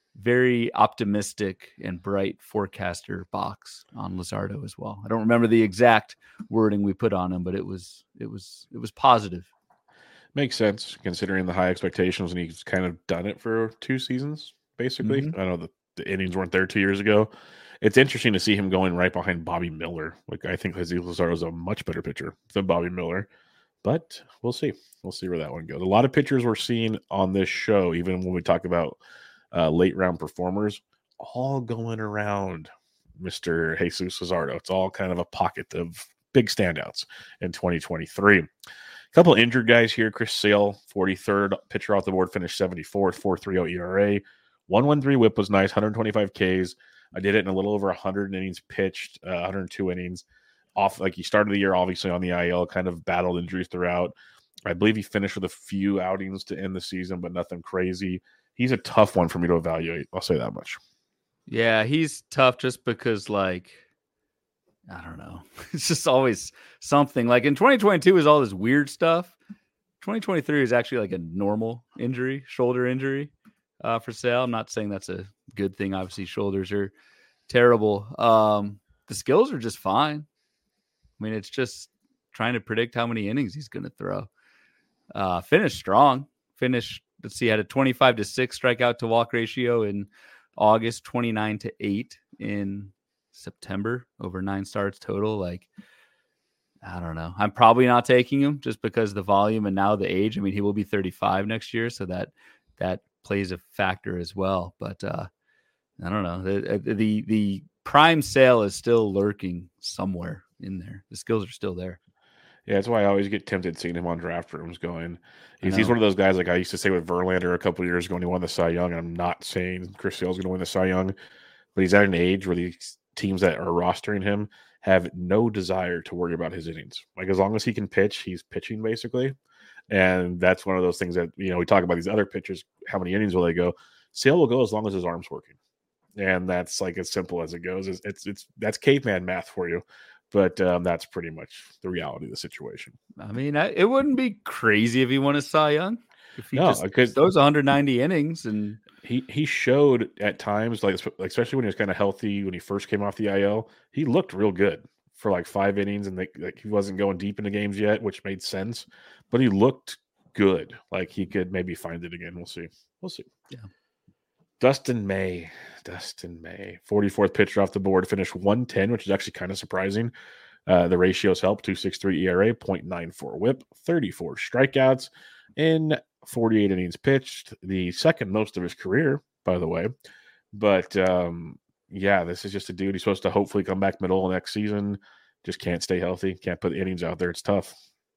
very optimistic and bright forecaster box on Luzardo as well. I don't remember the exact wording we put on him, but it was, it was, it was positive. Makes sense considering the high expectations, and he's kind of done it for two seasons, basically. Mm-hmm. I know the, the innings weren't there two years ago. It's interesting to see him going right behind Bobby Miller. Like, I think Jesus Luzardo is a much better pitcher than Bobby Miller. But we'll see. We'll see where that one goes. A lot of pitchers we're seeing on this show, even when we talk about uh, late round performers, all going around Mister Jesus Luzardo. It's all kind of a pocket of big standouts in twenty twenty-three. A couple injured guys here. Chris Sale, forty-third pitcher off the board, finished seventy-fourth, four point three oh E R A. one one three whip was nice, one twenty-five Ks. I did it in a little over one hundred innings pitched, uh, one hundred two innings. Off, like he started the year obviously on the I L, kind of battled injuries throughout. I believe he finished with a few outings to end the season, but nothing crazy. He's a tough one for me to evaluate. I'll say that much. Yeah, he's tough just because, like, I don't know. It's just always something. Like in twenty twenty-two is all this weird stuff. twenty twenty-three is actually like a normal injury, shoulder injury uh, for Sale. I'm not saying that's a good thing. Obviously, shoulders are terrible. Um, the skills are just fine. I mean, it's just trying to predict how many innings he's going to throw. Uh, finished strong. Finished, let's see, had a twenty-five to six strikeout to walk ratio in August, twenty-nine to eight in September, over nine starts total. Like, I don't know. I'm probably not taking him just because of the volume and now the age. I mean, he will be thirty-five next year, so that that plays a factor as well. But uh, I don't know. The, the the prime Sale is still lurking somewhere in there. The skills are still there. Yeah, that's why I always get tempted seeing him on draft rooms going. He's, he's one of those guys, like I used to say with Verlander a couple of years ago when he won the Cy Young. I'm not saying Chris Sale's going to win the Cy Young, but he's at an age where these teams that are rostering him have no desire to worry about his innings. Like, as long as he can pitch, he's pitching basically. And that's one of those things that, you know, we talk about these other pitchers, how many innings will they go? Sale will go as long as his arm's working. And that's like as simple as it goes. It's it's, it's that's caveman math for you. But um, that's pretty much the reality of the situation. I mean, I, it wouldn't be crazy if he won a Cy Young. If he no, just because those one hundred ninety innings, and he he showed at times, like especially when he was kind of healthy when he first came off the I L, he looked real good for like five innings, and they, like he wasn't going deep into games yet, which made sense. But he looked good, like he could maybe find it again. We'll see. We'll see. Yeah. Dustin May, Dustin May, forty-fourth pitcher off the board, finished one ten, which is actually kind of surprising. Uh, the ratios help, two point six three E R A, point nine four whip, thirty-four strikeouts in forty-eight innings pitched, the second most of his career, by the way. But, um, yeah, this is just a dude. He's supposed to hopefully come back middle of next season. Just can't stay healthy. Can't put the innings out there. It's tough.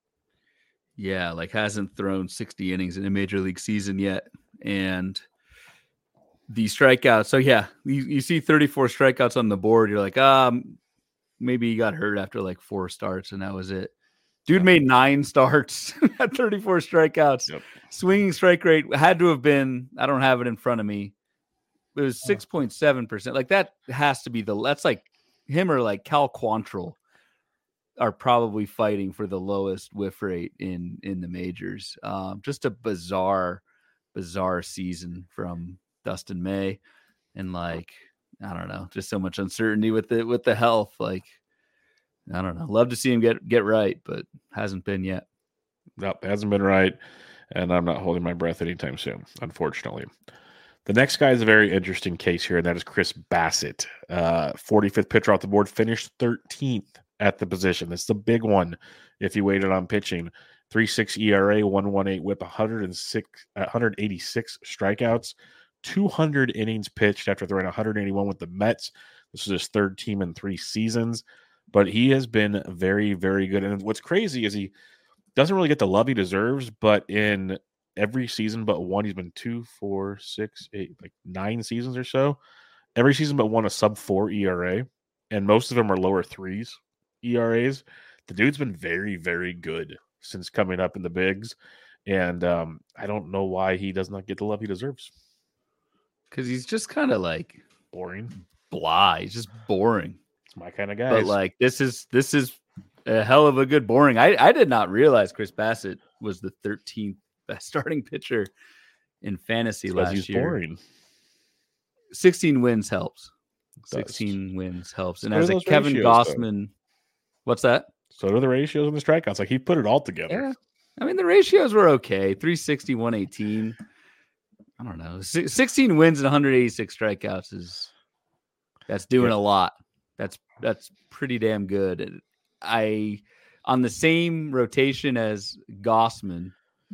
Yeah, like hasn't thrown sixty innings in a major league season yet. And the strikeouts. So, yeah, you, you see thirty-four strikeouts on the board. You're like, um, maybe he got hurt after like four starts, and that was it. Dude yeah. made nine starts at thirty-four strikeouts. Yep. Swinging strike rate had to have been, I don't have it in front of me. It was six point seven percent. Like that has to be the, that's like him or like Cal Quantrill are probably fighting for the lowest whiff rate in in the majors. Um, just a bizarre, bizarre season from Dustin May, and like I don't know, just so much uncertainty with the with the health. Like I don't know, love to see him get get right, but hasn't been yet. Nope, hasn't been right, and I'm not holding my breath anytime soon, unfortunately. The next guy is a very interesting case here, and that is Chris Bassitt. Uh, forty-fifth pitcher off the board, finished thirteenth at the position. That's the big one if you waited on pitching. three point six E R A, one point one eight whip, one hundred six, one hundred eighty-six strikeouts, two hundred innings pitched after throwing one hundred eighty-one with the Mets. This is his third team in three seasons, but he has been very, very good. And what's crazy is he doesn't really get the love he deserves, but in every season but one, he's been two, four, six, eight, like nine seasons or so. Every season but one, a sub four E R A, and most of them are lower threes E R As. The dude's been very, very good since coming up in the bigs, and um, I don't know why he does not get the love he deserves. Because he's just kind of like boring, blah. He's just boring. It's my kind of guy. But like this is this is a hell of a good boring. I I did not realize Chris Bassitt was the thirteenth best starting pitcher in fantasy last he's year. Boring. sixteen wins helps. sixteen wins helps. So and as a Kevin ratios, Gossman, though. What's that? So do the ratios and the strikeouts. Like he put it all together. Yeah. I mean, the ratios were okay. three sixty, one eighteen. I don't know. sixteen wins and one hundred eighty-six strikeouts is that's doing yeah. a lot. That's that's pretty damn good. And I on the same rotation as Gossman,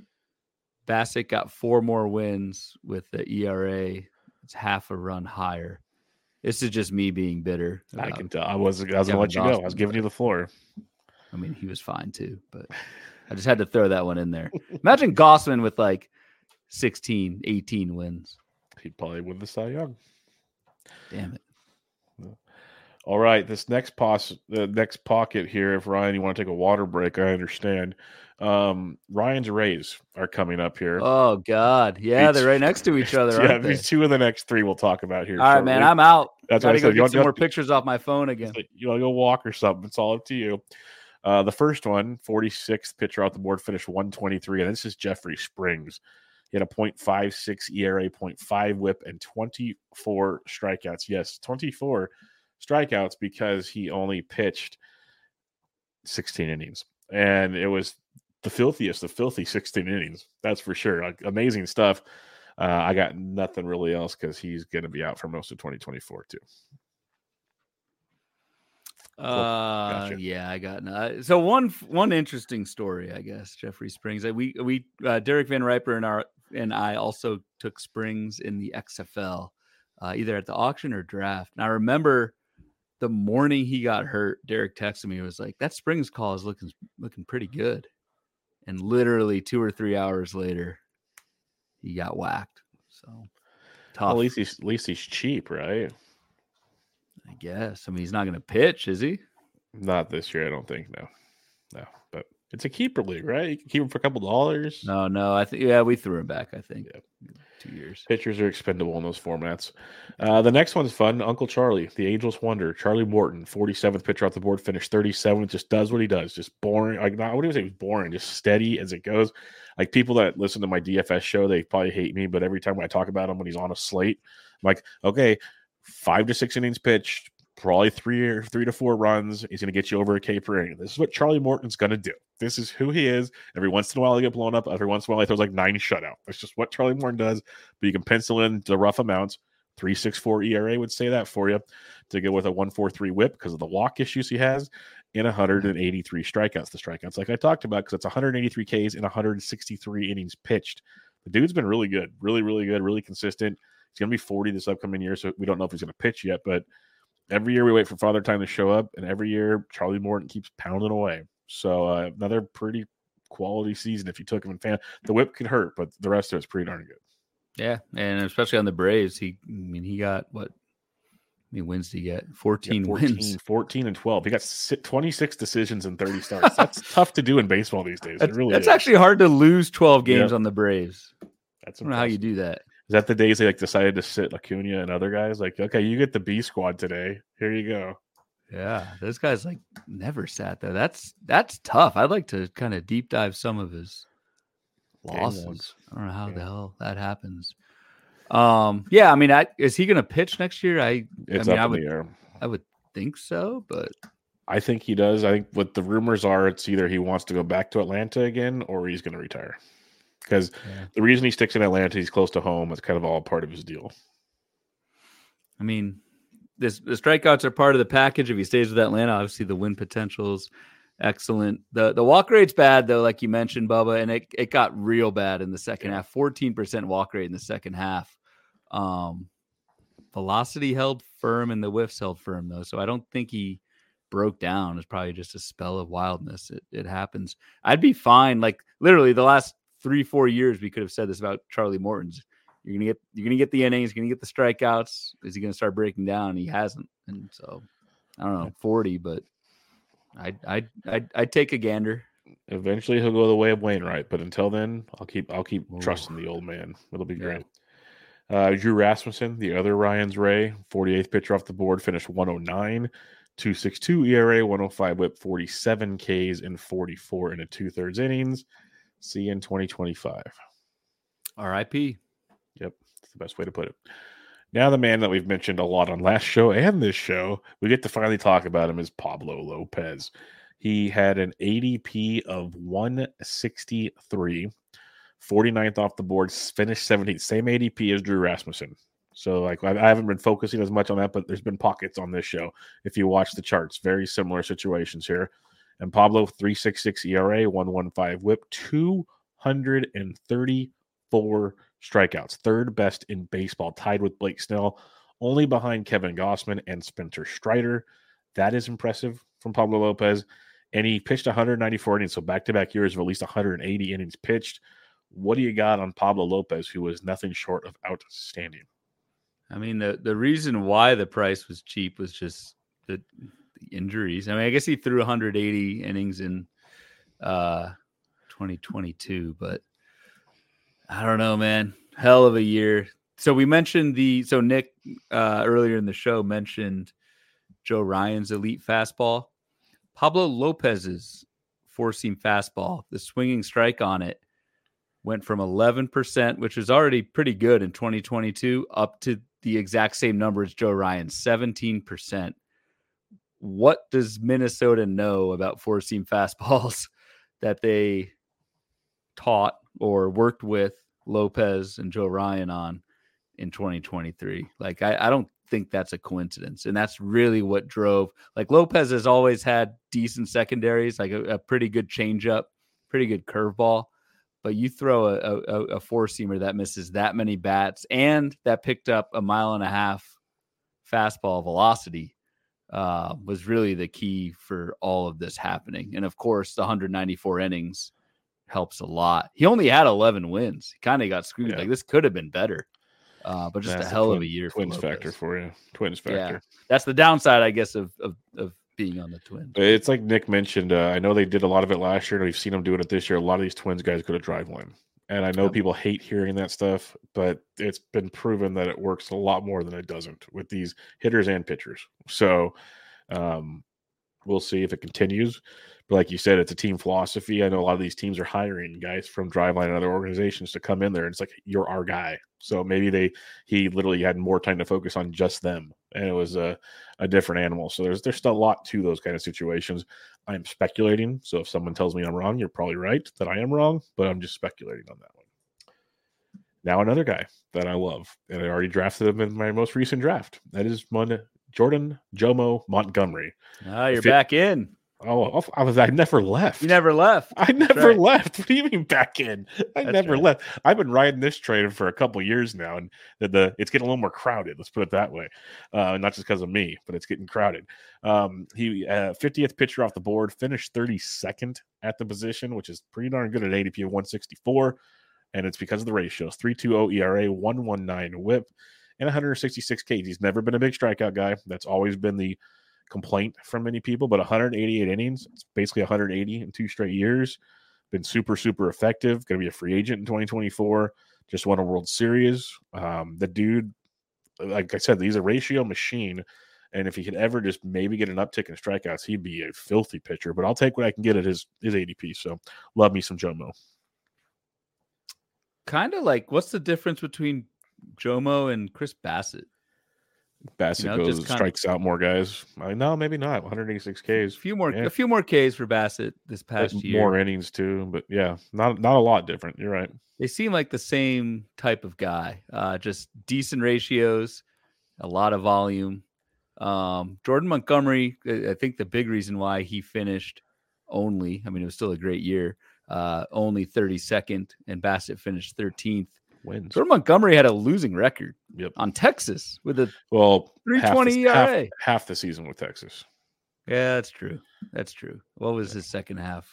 Bassitt got four more wins with the E R A. It's half a run higher. This is just me being bitter. I can tell. I was, I was going to let you go. I was giving you the floor. I mean, he was fine too, but I just had to throw that one in there. Imagine Gossman with like sixteen, eighteen wins. He'd probably win the Cy Young. Damn it. All right, this next pos, the next pocket here. If Ryan, you want to take a water break, I understand. Um, Ryan's Rays are coming up here. Oh God, yeah, they're right next to each other. Yeah, aren't they? these two of the next three we'll talk about here. All right, shortly. man, I'm out. That's Gotta what I go said. get You some more pictures off my phone again. You want to go walk or something? It's all up to you. Uh, the first one, forty-sixth pitcher off the board, finished one twenty-three, and this is Jeffrey Springs. He had a point five six E R A, point five whip, and twenty-four strikeouts. Yes, twenty-four strikeouts because he only pitched sixteen innings. And it was the filthiest of filthy sixteen innings. That's for sure. Like, amazing stuff. Uh, I got nothing really else because he's going to be out for most of twenty twenty-four too. Uh, gotcha. yeah, I got no. So one one interesting story, I guess. Jeffrey Springs. We we uh, Derek Van Riper and our and I also took Springs in the X F L, uh, either at the auction or draft. And I remember the morning he got hurt, Derek texted me. He was like, "That Springs call is looking looking pretty good," and literally two or three hours later, he got whacked. So tough. Well, at least he's at least he's cheap, right? I guess. I mean, he's not going to pitch, is he? Not this year, I don't think. No, no. But it's a keeper league, right? You can keep him for a couple dollars. No, no. I think yeah, we threw him back. I think yeah. two years. Pitchers are expendable in those formats. Uh, the next one's fun. Uncle Charlie, the Ageless Wonder, Charlie Morton, forty-seventh pitcher off the board, finished thirty-seventh. Just does what he does. Just boring. Like not what do you say? He's boring. Just steady as it goes. Like people that listen to my D F S show, they probably hate me, but every time I talk about him when he's on a slate, I'm like, okay. Five to six innings pitched, probably three or three to four runs. He's going to get you over a K per inning. This is what Charlie Morton's going to do. This is who he is. Every once in a while, he get blown up. Every once in a while, he throws like nine shutout. That's just what Charlie Morton does. But you can pencil in the rough amounts. three point six four E R A would say that for you to go with a one point four three whip because of the walk issues he has in one hundred eighty-three strikeouts. The strikeouts, like I talked about, because it's one hundred eighty-three Ks in one hundred sixty-three innings pitched. The dude's been really good, really, really good, really consistent. He's going to be forty this upcoming year, so we don't know if he's going to pitch yet. But every year we wait for Father Time to show up, and every year Charlie Morton keeps pounding away. So uh, another pretty quality season if you took him in fan. The whip could hurt, but the rest of it's pretty darn good. Yeah, and especially on the Braves, he I mean he got what? I mean, wins did he get? fourteen, fourteen wins. fourteen and twelve. He got twenty-six decisions in thirty starts. That's tough to do in baseball these days. That's, it really that's is. actually hard to lose twelve games yep. on the Braves. That's I don't know how you do that. Is that the days they like decided to sit Acuna and other guys? Like, okay, you get the B squad today. Here you go. Yeah, this guy's like never sat there. That's that's tough. I'd like to kind of deep dive some of his losses. I don't know how yeah. the hell that happens. Um, yeah, I mean, I, is he going to pitch next year? I, it's I mean, up I in would, the air. I would think so, but I think he does. I think what the rumors are, it's either he wants to go back to Atlanta again or he's going to retire. Because yeah. the reason he sticks in Atlanta, he's close to home. It's kind of all part of his deal. I mean, this the strikeouts are part of the package. If he stays with Atlanta, obviously the win potential's excellent. The the walk rate's bad though, like you mentioned, Bubba, and it, it got real bad in the second yeah. half. fourteen percent walk rate in the second half. Um, velocity held firm and the whiffs held firm though, so I don't think he broke down. It's probably just a spell of wildness. It it happens. I'd be fine. Like literally the last three four years, we could have said this about Charlie Morton's. You're gonna get you're gonna get the innings, you're gonna get the strikeouts. Is he gonna start breaking down? He hasn't, and so I don't know, forty, but I I I I take a gander. Eventually, he'll go the way of Wainwright, but until then, I'll keep I'll keep Ooh. trusting the old man. It'll be great. Yeah. Uh, Drew Rasmussen, the other Ryan's Ray, forty-eighth pitcher off the board, finished one oh nine, two point six two E R A, one oh five whip, forty-seven Ks in forty-four and a two-thirds innings. See you in twenty twenty-five. R I P Yep, that's the best way to put it. Now the man that we've mentioned a lot on last show and this show, we get to finally talk about him, is Pablo Lopez. He had an A D P of one sixty-three, forty-ninth off the board, finished seventeenth, same A D P as Drew Rasmussen. So like I haven't been focusing as much on that, but there's been pockets on this show. If you watch the charts, very similar situations here. And Pablo, three point six six E R A, one fifteen whip, two hundred thirty-four strikeouts, third best in baseball, tied with Blake Snell, only behind Kevin Gausman and Spencer Strider. That is impressive from Pablo Lopez. And he pitched one hundred ninety-four innings, so back-to-back years of at least one hundred eighty innings pitched. What do you got on Pablo Lopez, who was nothing short of outstanding? I mean, the, the reason why the price was cheap was just the, the injuries. I mean, I guess he threw one hundred eighty innings in uh, twenty twenty-two, but I don't know, man. Hell of a year. So we mentioned the – so Nick uh, earlier in the show mentioned Joe Ryan's elite fastball. Pablo Lopez's four-seam fastball, the swinging strike on it, went from eleven percent, which is already pretty good in twenty twenty-two, up to the exact same number as Joe Ryan, seventeen percent. What does Minnesota know about four-seam fastballs that they taught or worked with Lopez and Joe Ryan on in twenty twenty-three? Like, I, I don't think that's a coincidence. And that's really what drove, like, Lopez has always had decent secondaries, like a, a pretty good changeup, pretty good curveball. But you throw a, a, a four-seamer that misses that many bats and that picked up a mile and a half fastball velocity uh, was really the key for all of this happening. And, of course, the one hundred ninety-four innings helps a lot. He only had eleven wins. He kind of got screwed. Yeah. Like, this could have been better. Uh, but just that's a hell twin, of a year. Twins for factor for you. Twins factor. Yeah. That's the downside, I guess, of of, of being on the Twins. It's like Nick mentioned. Uh, I know they did a lot of it last year, and we've seen them doing it this year. A lot of these Twins guys go to drive line. And I know yep. people hate hearing that stuff, but it's been proven that it works a lot more than it doesn't with these hitters and pitchers. So um, we'll see if it continues. But like you said, it's a team philosophy. I know a lot of these teams are hiring guys from Driveline and other organizations to come in there. And it's like, you're our guy. So maybe they he literally had more time to focus on just them. And it was a, a different animal. So there's there's still a lot to those kind of situations. I'm speculating. So if someone tells me I'm wrong, you're probably right that I am wrong. But I'm just speculating on that one. Now another guy that I love, and I already drafted him in my most recent draft. That is one Jordan Jomo Montgomery. Ah, you're Fit- back in. Oh, I was. I never left. You never left. I never right. left. What do you mean back in? I That's never right. left. I've been riding this train for a couple years now, and the, the it's getting a little more crowded. Let's put it that way. Uh, not just because of me, but it's getting crowded. Um, he uh, fiftieth pitcher off the board, finished thirty-second at the position, which is pretty darn good at A D P of one sixty-four, and it's because of the ratios: three point two oh E R A, one nineteen whip, and one hundred sixty-six Ks. He's never been a big strikeout guy. That's always been the complaint from many people, but one hundred eighty-eight innings, it's basically one hundred eighty in two straight years. Been super, super effective. Going to be a free agent in twenty twenty-four. Just won a World Series. Um, the dude, like I said, he's a ratio machine. And if he could ever just maybe get an uptick in strikeouts, he'd be a filthy pitcher. But I'll take what I can get at his his A D P. So love me some Jomo. Kind of like, what's the difference between Jomo and Chris Bassett? Bassett you know, goes strikes of, out more guys. I know, maybe not. one hundred eighty-six Ks. A few more, yeah. a few more Ks for Bassett this past like year. More innings too, but yeah, not not a lot different. You're right. They seem like the same type of guy. Uh, just decent ratios, a lot of volume. Um, Jordan Montgomery, I think the big reason why he finished only, I mean, it was still a great year, uh, only thirty-second, and Bassett finished thirteenth. Wins. Jordan Montgomery had a losing record yep. on Texas with a well three twenty E R A. Half, half the season with Texas. Yeah, that's true. That's true. What was his second half?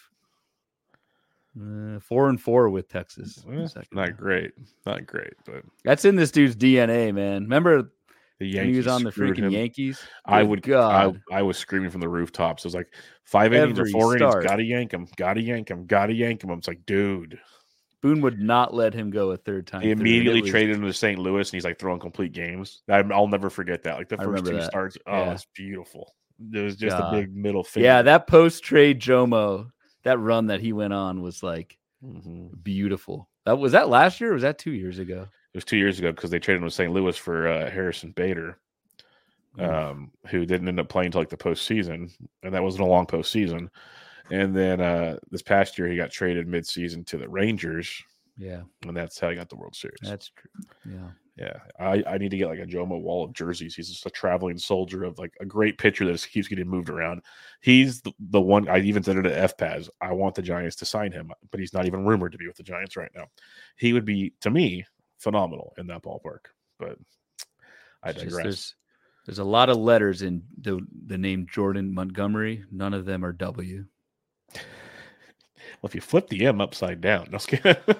Uh, four and four with Texas. Well, not half. great. Not great, but that's in this dude's D N A, man. Remember the Yankees when he was on the freaking him. Yankees? I would God. I, I was screaming from the rooftops. It was like five Every innings or four start. innings. Gotta yank him. Gotta yank him. Gotta yank him. It's like, dude. Boone would not let him go a third time. He immediately was, traded him to Saint Louis, and he's like throwing complete games. I'll never forget that. Like the first two that. starts, oh, yeah. it's beautiful. It was just God. a big middle finger. Yeah, that post trade Jomo, that run that he went on was like mm-hmm. beautiful. That was that last year, or was that two years ago? It was two years ago because they traded him to Saint Louis for uh, Harrison Bader, mm. um, who didn't end up playing until like the postseason, and that wasn't a long postseason. And then uh, this past year, he got traded midseason to the Rangers. Yeah. And that's how he got the World Series. That's true. Yeah. Yeah. I, I need to get like a Jomo wall of jerseys. He's just a traveling soldier of like a great pitcher that just keeps getting moved around. He's the, the one I even said it at F P A S. I want the Giants to sign him, but he's not even rumored to be with the Giants right now. He would be, to me, phenomenal in that ballpark. But I digress. Just, there's, there's a lot of letters in the, the name Jordan Montgomery. None of them are W. Well, if you flip the M upside down, no,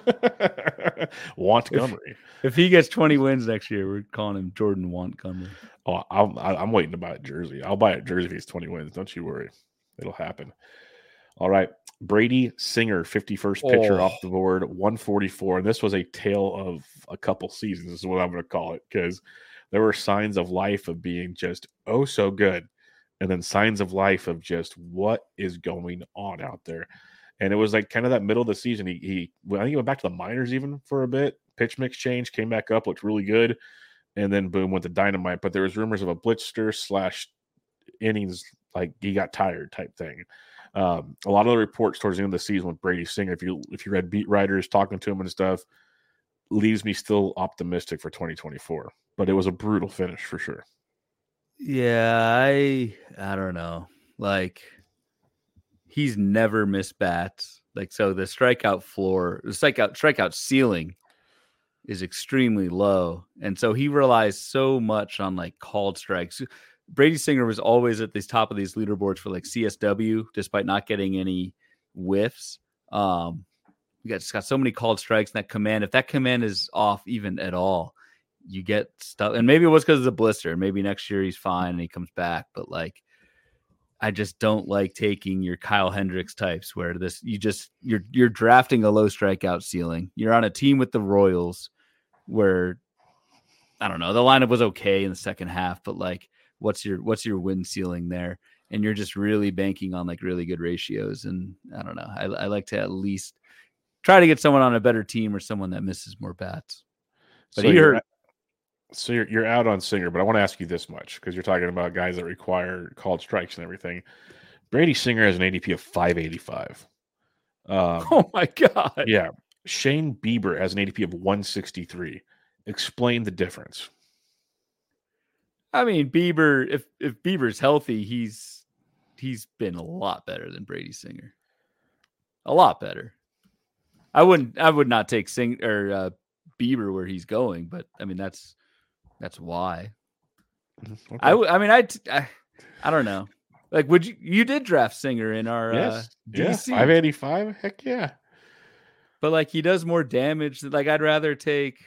Montgomery. If, if he gets twenty wins next year, we're calling him Jordan Montgomery. Oh, I'll, I'm waiting to buy a jersey. I'll buy a jersey if he's twenty wins. Don't you worry. It'll happen. All right. Brady Singer, fifty-first pitcher oh. off the board, one forty-four. And this was a tale of a couple seasons is what I'm going to call it, because there were signs of life of being just oh so good. And then signs of life of just what is going on out there. And it was like kind of that middle of the season. He, he well, I think he went back to the minors even for a bit. Pitch mix change, came back up, looked really good. And then boom, went to dynamite. But there was rumors of a blitzer slash innings, like he got tired type thing. Um, a lot of the reports towards the end of the season with Brady Singer, if you if you read beat writers talking to him and stuff, leaves me still optimistic for twenty twenty-four. But it was a brutal finish for sure. Yeah, I I don't know. Like, he's never missed bats. Like, so the strikeout floor, the strikeout strikeout ceiling is extremely low. And so he relies so much on like called strikes. Brady Singer was always at the top of these leaderboards for like C S W, despite not getting any whiffs. Um, we got just got so many called strikes in that command. If that command is off even at all, you get stuff. And maybe it was because of the blister. Maybe next year he's fine and he comes back. But like, I just don't like taking your Kyle Hendricks types where this you just you're you're drafting a low strikeout ceiling. You're on a team with the Royals where I don't know, the lineup was okay in the second half, but like what's your what's your win ceiling there? And you're just really banking on like really good ratios. And I don't know. I, I like to at least try to get someone on a better team or someone that misses more bats. But so he hurt. So you're, you're out on Singer, but I want to ask you this much because you're talking about guys that require called strikes and everything. Brady Singer has an A D P of five eighty-five. Um, oh, my God. Yeah. Shane Bieber has an A D P of one sixty-three. Explain the difference. I mean, Bieber, if, if Bieber's healthy, he's he's been a lot better than Brady Singer. A lot better. I wouldn't, I would not take Sing or uh, Bieber where he's going, but I mean, that's, That's why. Okay. I, I mean, I, I, I don't know. Like, would you, you did draft Singer in our, yes. uh, D C. Yeah, five eighty-five. Heck yeah. But like, he does more damage. Like, I'd rather take,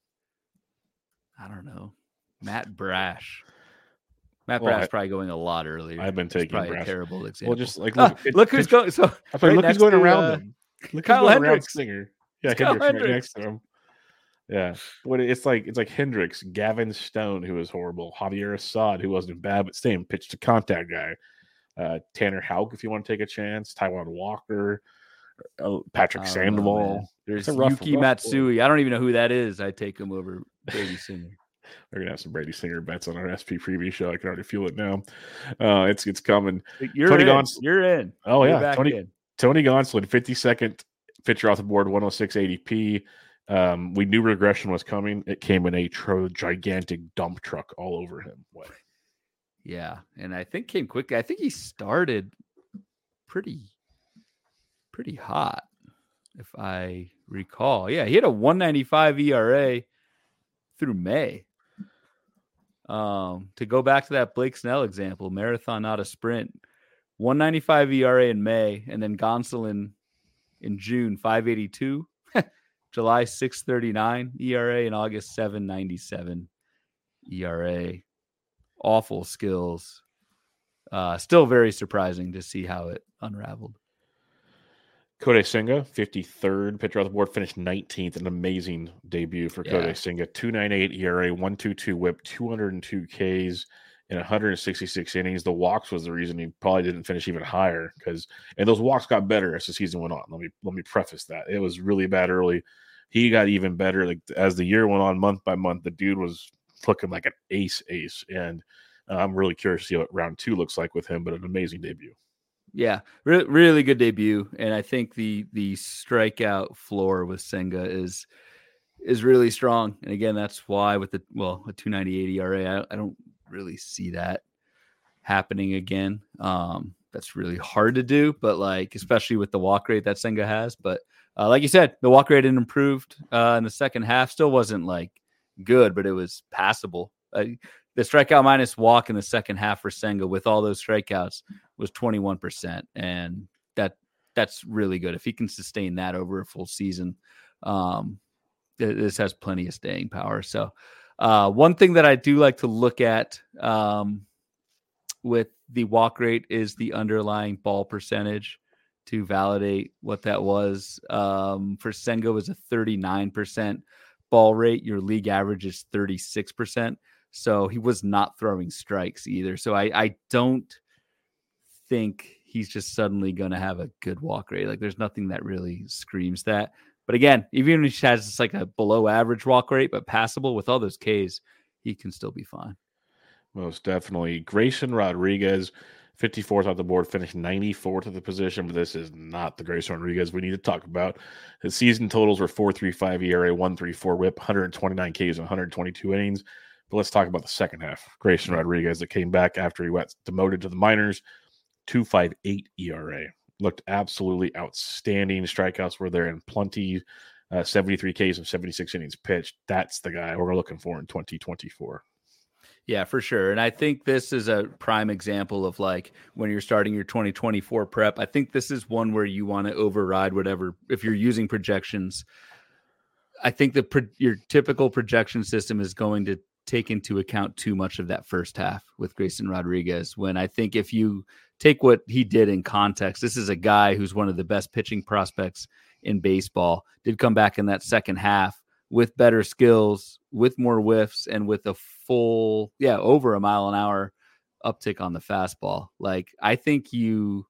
I don't know, Matt Brash. Matt well, Brash I, probably going a lot earlier. I've been taking probably Brash. A terrible example. Well, just like, look, oh, look who's going. So right look who's going to, around uh, him. Look Kyle who's going Hendricks. around Singer. Yeah, Kyle Hendricks, Hendricks right next to him. Yeah, but it's like it's like Hendricks, Gavin Stone, who was horrible, Javier Assad, who wasn't bad but same pitch to contact guy, uh, Tanner Houck, if you want to take a chance, Taiwan Walker, uh, Patrick I don't know, Sandoval. man. It's There's a rough, Yuki rough Matsui. I don't even know who that is. I take him over Brady Singer. We're gonna have some Brady Singer bets on our S P preview show. I can already feel it now. Uh, it's it's coming. You're Tony in. Gons- You're in. Oh You're yeah, back Tony in. Tony Gonsolin, fifty-second pitcher off the board, one oh six A D P. Um, we knew regression was coming. It came in a tro- gigantic dump truck all over him. What? Yeah, and I think came quickly. I think he started pretty, pretty hot, if I recall. Yeah, he had a one ninety-five E R A through May. Um, to go back to that Blake Snell example, marathon, not a sprint. one ninety-five E R A in May, and then Gonsolin in June, five eighty-two. July, six thirty-nine E R A, and August, seven ninety-seven E R A. Awful skills. Uh, still very surprising to see how it unraveled. Kodai Senga, fifty-third pitcher off the board, finished nineteenth. An amazing debut for Yeah. Kodai Senga. two ninety-eight E R A, one twenty-two whip, two hundred two Ks in one hundred sixty-six innings. The walks was the reason he probably didn't finish even higher, because and those walks got better as the season went on. Let me let me preface that. It was really bad early. He got even better like as the year went on, month by month. The dude was looking like an ace ace, and uh, I'm really curious to see what round two looks like with him, but an amazing debut. Yeah, re- really good debut, and I think the the strikeout floor with Senga is is really strong. And again, that's why with the well a two ninety-eight E R A, I, I don't really see that happening again. Um, that's really hard to do, but like especially with the walk rate that Senga has. But uh, like you said, the walk rate improved uh, in the second half. Still wasn't like good, but it was passable. Uh, the strikeout minus walk in the second half for Senga with all those strikeouts was twenty-one percent. And that that's really good. If he can sustain that over a full season, um, th- this has plenty of staying power. So uh, one thing that I do like to look at um, with the walk rate is the underlying ball percentage to validate what that was. Um, for Senga was a thirty-nine percent ball rate. Your league average is thirty-six percent. So he was not throwing strikes either. So I, I don't think he's just suddenly going to have a good walk rate. Like there's nothing that really screams that. But again, even if he has just like a below average walk rate, but passable with all those Ks, he can still be fine. Most definitely. Grayson Rodriguez, fifty-fourth off the board, finished ninety-fourth at the position, but this is not the Grayson Rodriguez we need to talk about. His season totals were four thirty-five E R A, one thirty-four whip, one hundred twenty-nine Ks, one hundred twenty-two innings. But let's talk about the second half. Grayson Rodriguez that came back after he went demoted to the minors, two fifty-eight E R A. Looked absolutely outstanding. Strikeouts were there in plenty. Uh, seventy-three Ks and seventy-six innings pitched. That's the guy we're looking for in twenty twenty-four. Yeah, for sure. And I think this is a prime example of like when you're starting your twenty twenty-four prep. I think this is one where you want to override whatever, if you're using projections. I think the pro- your typical projection system is going to take into account too much of that first half with Grayson Rodriguez. When I think if you take what he did in context, this is a guy who's one of the best pitching prospects in baseball, did come back in that second half with better skills, with more whiffs, and with a full, yeah, over a mile an hour uptick on the fastball. Like, I think you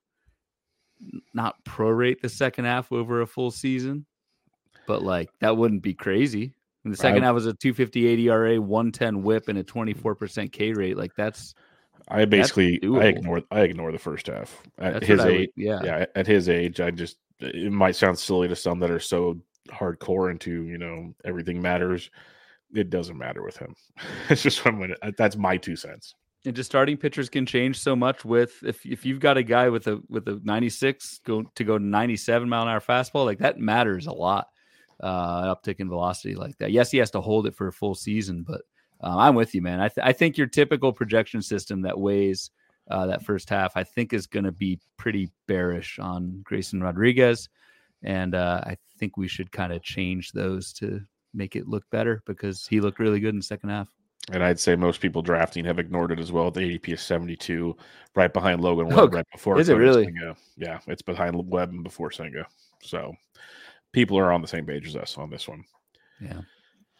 not prorate the second half over a full season, but like that wouldn't be crazy. And the second I, half was a two fifty-eight E R A, one ten whip, and a twenty-four percent K rate. Like that's, I basically that's I ignore I ignore the first half at that's his age. Would, yeah, yeah, at his age, I just it might sound silly to some that are so hardcore into you know everything matters. It doesn't matter with him. It's just I'm gonna, that's my two cents. And just starting pitchers can change so much with if if you've got a guy with a with a ninety-six go to go to ninety-seven mile an hour fastball, like that matters a lot. Uh, uptick in velocity like that. Yes, he has to hold it for a full season, but uh, I'm with you, man. I, th- I think your typical projection system that weighs uh, that first half, I think is going to be pretty bearish on Grayson Rodriguez. And uh, I think we should kind of change those to make it look better because he looked really good in the second half. And I'd say most people drafting have ignored it as well. The A D P is seventy-two, right behind Logan Webb, oh, right before. Is it really? Senga. Yeah, it's behind Webb and before Senga. So people are on the same page as us on this one. Yeah.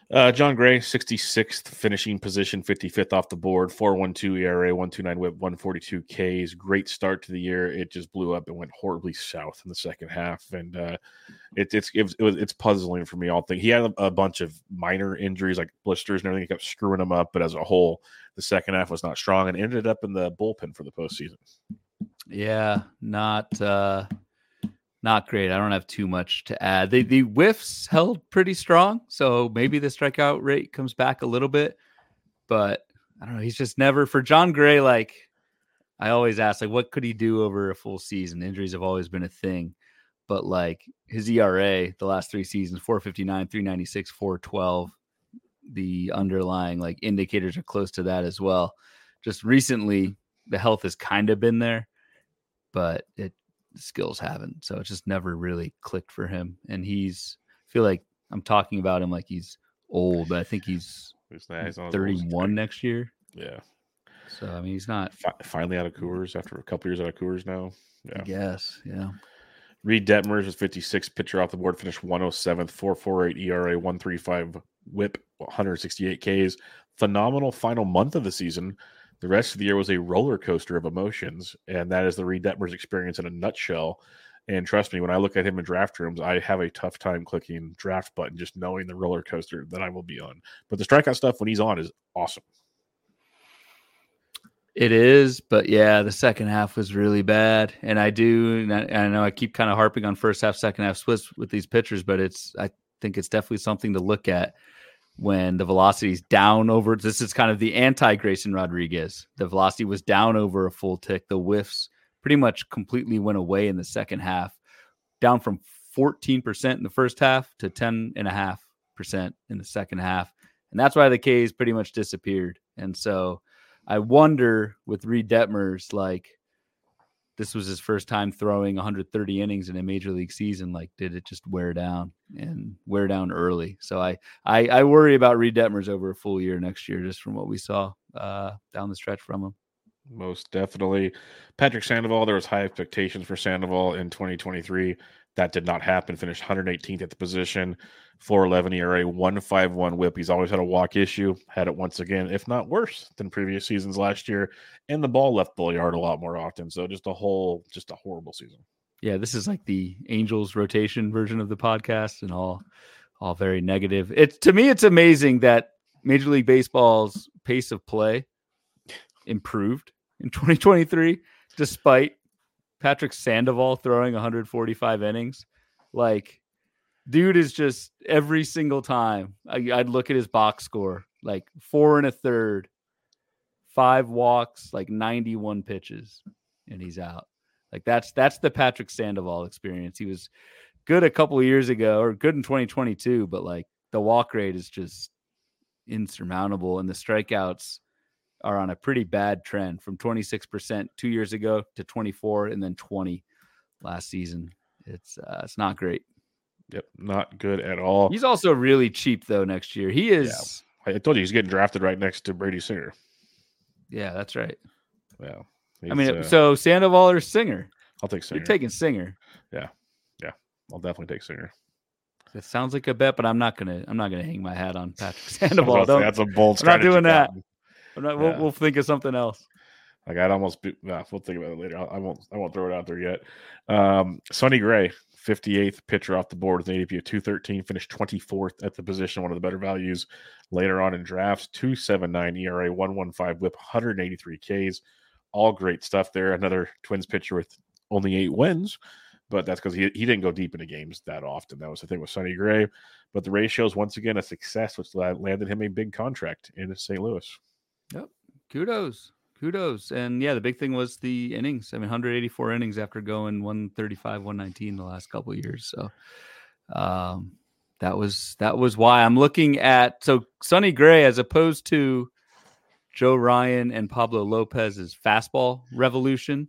Uh, John Gray, sixty-sixth finishing position, fifty-fifth off the board, four point one two E R A, one point two nine whip, one forty-two Ks. Great start to the year. It just blew up and went horribly south in the second half, and uh, it, it's it was, it was, it's puzzling for me. All thing he had a, a bunch of minor injuries like blisters and everything. He kept screwing them up, but as a whole, the second half was not strong and ended up in the bullpen for the postseason. Yeah, not. Uh... Not great. I don't have too much to add. The the whiffs held pretty strong, so maybe the strikeout rate comes back a little bit. But I don't know. He's just never for John Gray. Like I always ask, like what could he do over a full season? Injuries have always been a thing, but like his E R A the last three seasons: four fifty-nine, three ninety-six, four twelve. The underlying like indicators are close to that as well. Just recently, the health has kind of been there, but it. Skills haven't, so it's just never really clicked for him. And he's I feel like I'm talking about him like he's old, but I think he's, he's thirty-one next year. Yeah. So I mean, he's not F- finally out of Coors after a couple years out of Coors now. Yeah. I guess. Yeah. Reed Detmers was fifty-sixth pitcher off the board, finished one oh seventh, four point four eight E R A, one thirty-five whip, one sixty-eight Ks. Phenomenal final month of the season. The rest of the year was a roller coaster of emotions, and that is the Reed Detmers experience in a nutshell. And trust me, when I look at him in draft rooms, I have a tough time clicking draft button, just knowing the roller coaster that I will be on. But the strikeout stuff when he's on is awesome. It is, but yeah, the second half was really bad. And I do, and I, I know I keep kind of harping on first half, second half splits with these pitchers, but it's, I think it's definitely something to look at. When the velocity is down over, this is kind of the anti-Grayson Rodriguez. The velocity was down over a full tick. The whiffs pretty much completely went away in the second half, down from fourteen percent in the first half to ten point five percent in the second half. And that's why the Ks pretty much disappeared. And so I wonder with Reed Detmers, like this was his first time throwing one hundred thirty innings in a major league season. Like, did it just wear down and wear down early? So I, I, I worry about Reed Detmers over a full year next year, just from what we saw uh, down the stretch from him. Most definitely. Patrick Sandoval, there was high expectations for Sandoval in twenty twenty-three. That did not happen. Finished one hundred eighteenth at the position, four eleven E R A, one fifty-one whip. He's always had a walk issue. Had it once again, if not worse than previous seasons last year. And the ball left the yard a lot more often. So just a whole, just a horrible season. Yeah, this is like the Angels rotation version of the podcast, and all, all very negative. It's to me, it's amazing that Major League Baseball's pace of play improved in twenty twenty-three, despite Patrick Sandoval throwing one hundred forty-five innings. Like, dude is just every single time I, I'd look at his box score, like four and a third, five walks, like ninety-one pitches, and he's out. Like that's that's the Patrick Sandoval experience. He was good a couple of years ago, or good in twenty twenty-two, but like the walk rate is just insurmountable, and the strikeouts are on a pretty bad trend from twenty-six percent two years ago to twenty-four and then twenty last season. It's uh, it's not great. Yep, not good at all. He's also really cheap though next year. He is. Yeah. I told you he's getting drafted right next to Brady Singer. Yeah, that's right. Yeah. I mean, uh, so Sandoval or Singer? I'll take Singer. You're taking Singer. Yeah. Yeah. I'll definitely take Singer. It sounds like a bet, but I'm not gonna I'm not gonna hang my hat on Patrick Sandoval. Say, that's a bold I'm not strategy. doing that. I'm not, yeah. we'll, we'll think of something else. Like I'd almost be. Nah, we'll think about it later. I, I won't. I won't throw it out there yet. Um, Sonny Gray, fifty-eighth pitcher off the board with an A D P of two thirteen, finished twenty-fourth at the position. One of the better values later on in drafts. two seventy-nine E R A, one fifteen whip, one hundred eighty-three Ks. All great stuff there. Another Twins pitcher with only eight wins, but that's because he he didn't go deep into games that often. That was the thing with Sonny Gray. But the ratios once again a success, which landed him a big contract in Saint Louis. Yep. Kudos. Kudos. And yeah, the big thing was the innings. I mean, one hundred eighty-four innings after going one thirty-five, one nineteen the last couple of years. So um, that was that was why I'm looking at so Sonny Gray as opposed to Joe Ryan and Pablo Lopez's fastball revolution.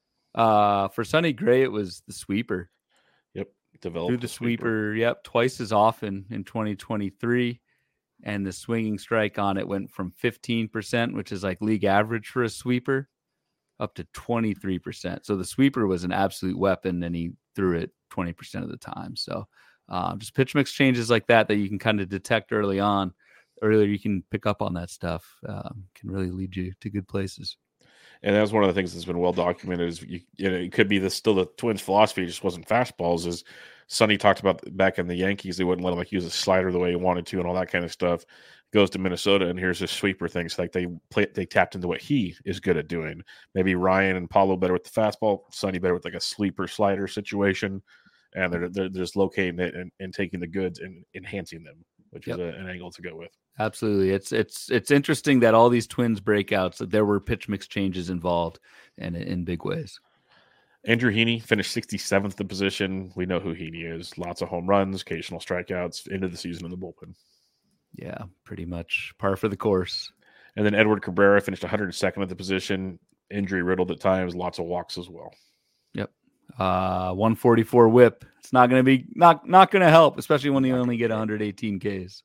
Uh, for Sonny Gray, it was the sweeper. Yep. Developed Through the, the sweeper, sweeper, yep, twice as often in twenty twenty-three. And the swinging strike on it went from fifteen percent, which is like league average for a sweeper, up to twenty-three percent. So the sweeper was an absolute weapon, and he threw it twenty percent of the time. So Uh, just pitch mix changes like that that you can kind of detect early on. Earlier, you can pick up on that stuff. Um, can really lead you to good places. And that's one of the things that's been well documented. Is you, you know, it could be the still the Twins' philosophy, it just wasn't fastballs. Is Sonny talked about back in the Yankees, they wouldn't let him like use a slider the way he wanted to, and all that kind of stuff. Goes to Minnesota, and here's this sweeper thing. So like they play, they tapped into what he is good at doing. Maybe Ryan and Paulo better with the fastball, Sonny better with like a sleeper slider situation, and they're they're, they're just locating it and, and taking the goods and enhancing them, which yep. is a, an angle to go with. Absolutely. It's it's it's interesting that all these Twins breakouts, that there were pitch mix changes involved and in big ways. Andrew Heaney finished sixty-seventh the position. We know who Heaney is. Lots of home runs, occasional strikeouts, end of the season in the bullpen. Yeah, pretty much par for the course. And then Edward Cabrera finished one hundred second at the position, injury riddled at times, lots of walks as well. Yep. Uh, one forty-four whip. It's not going to be not not going to help, especially when you only get one hundred eighteen Ks.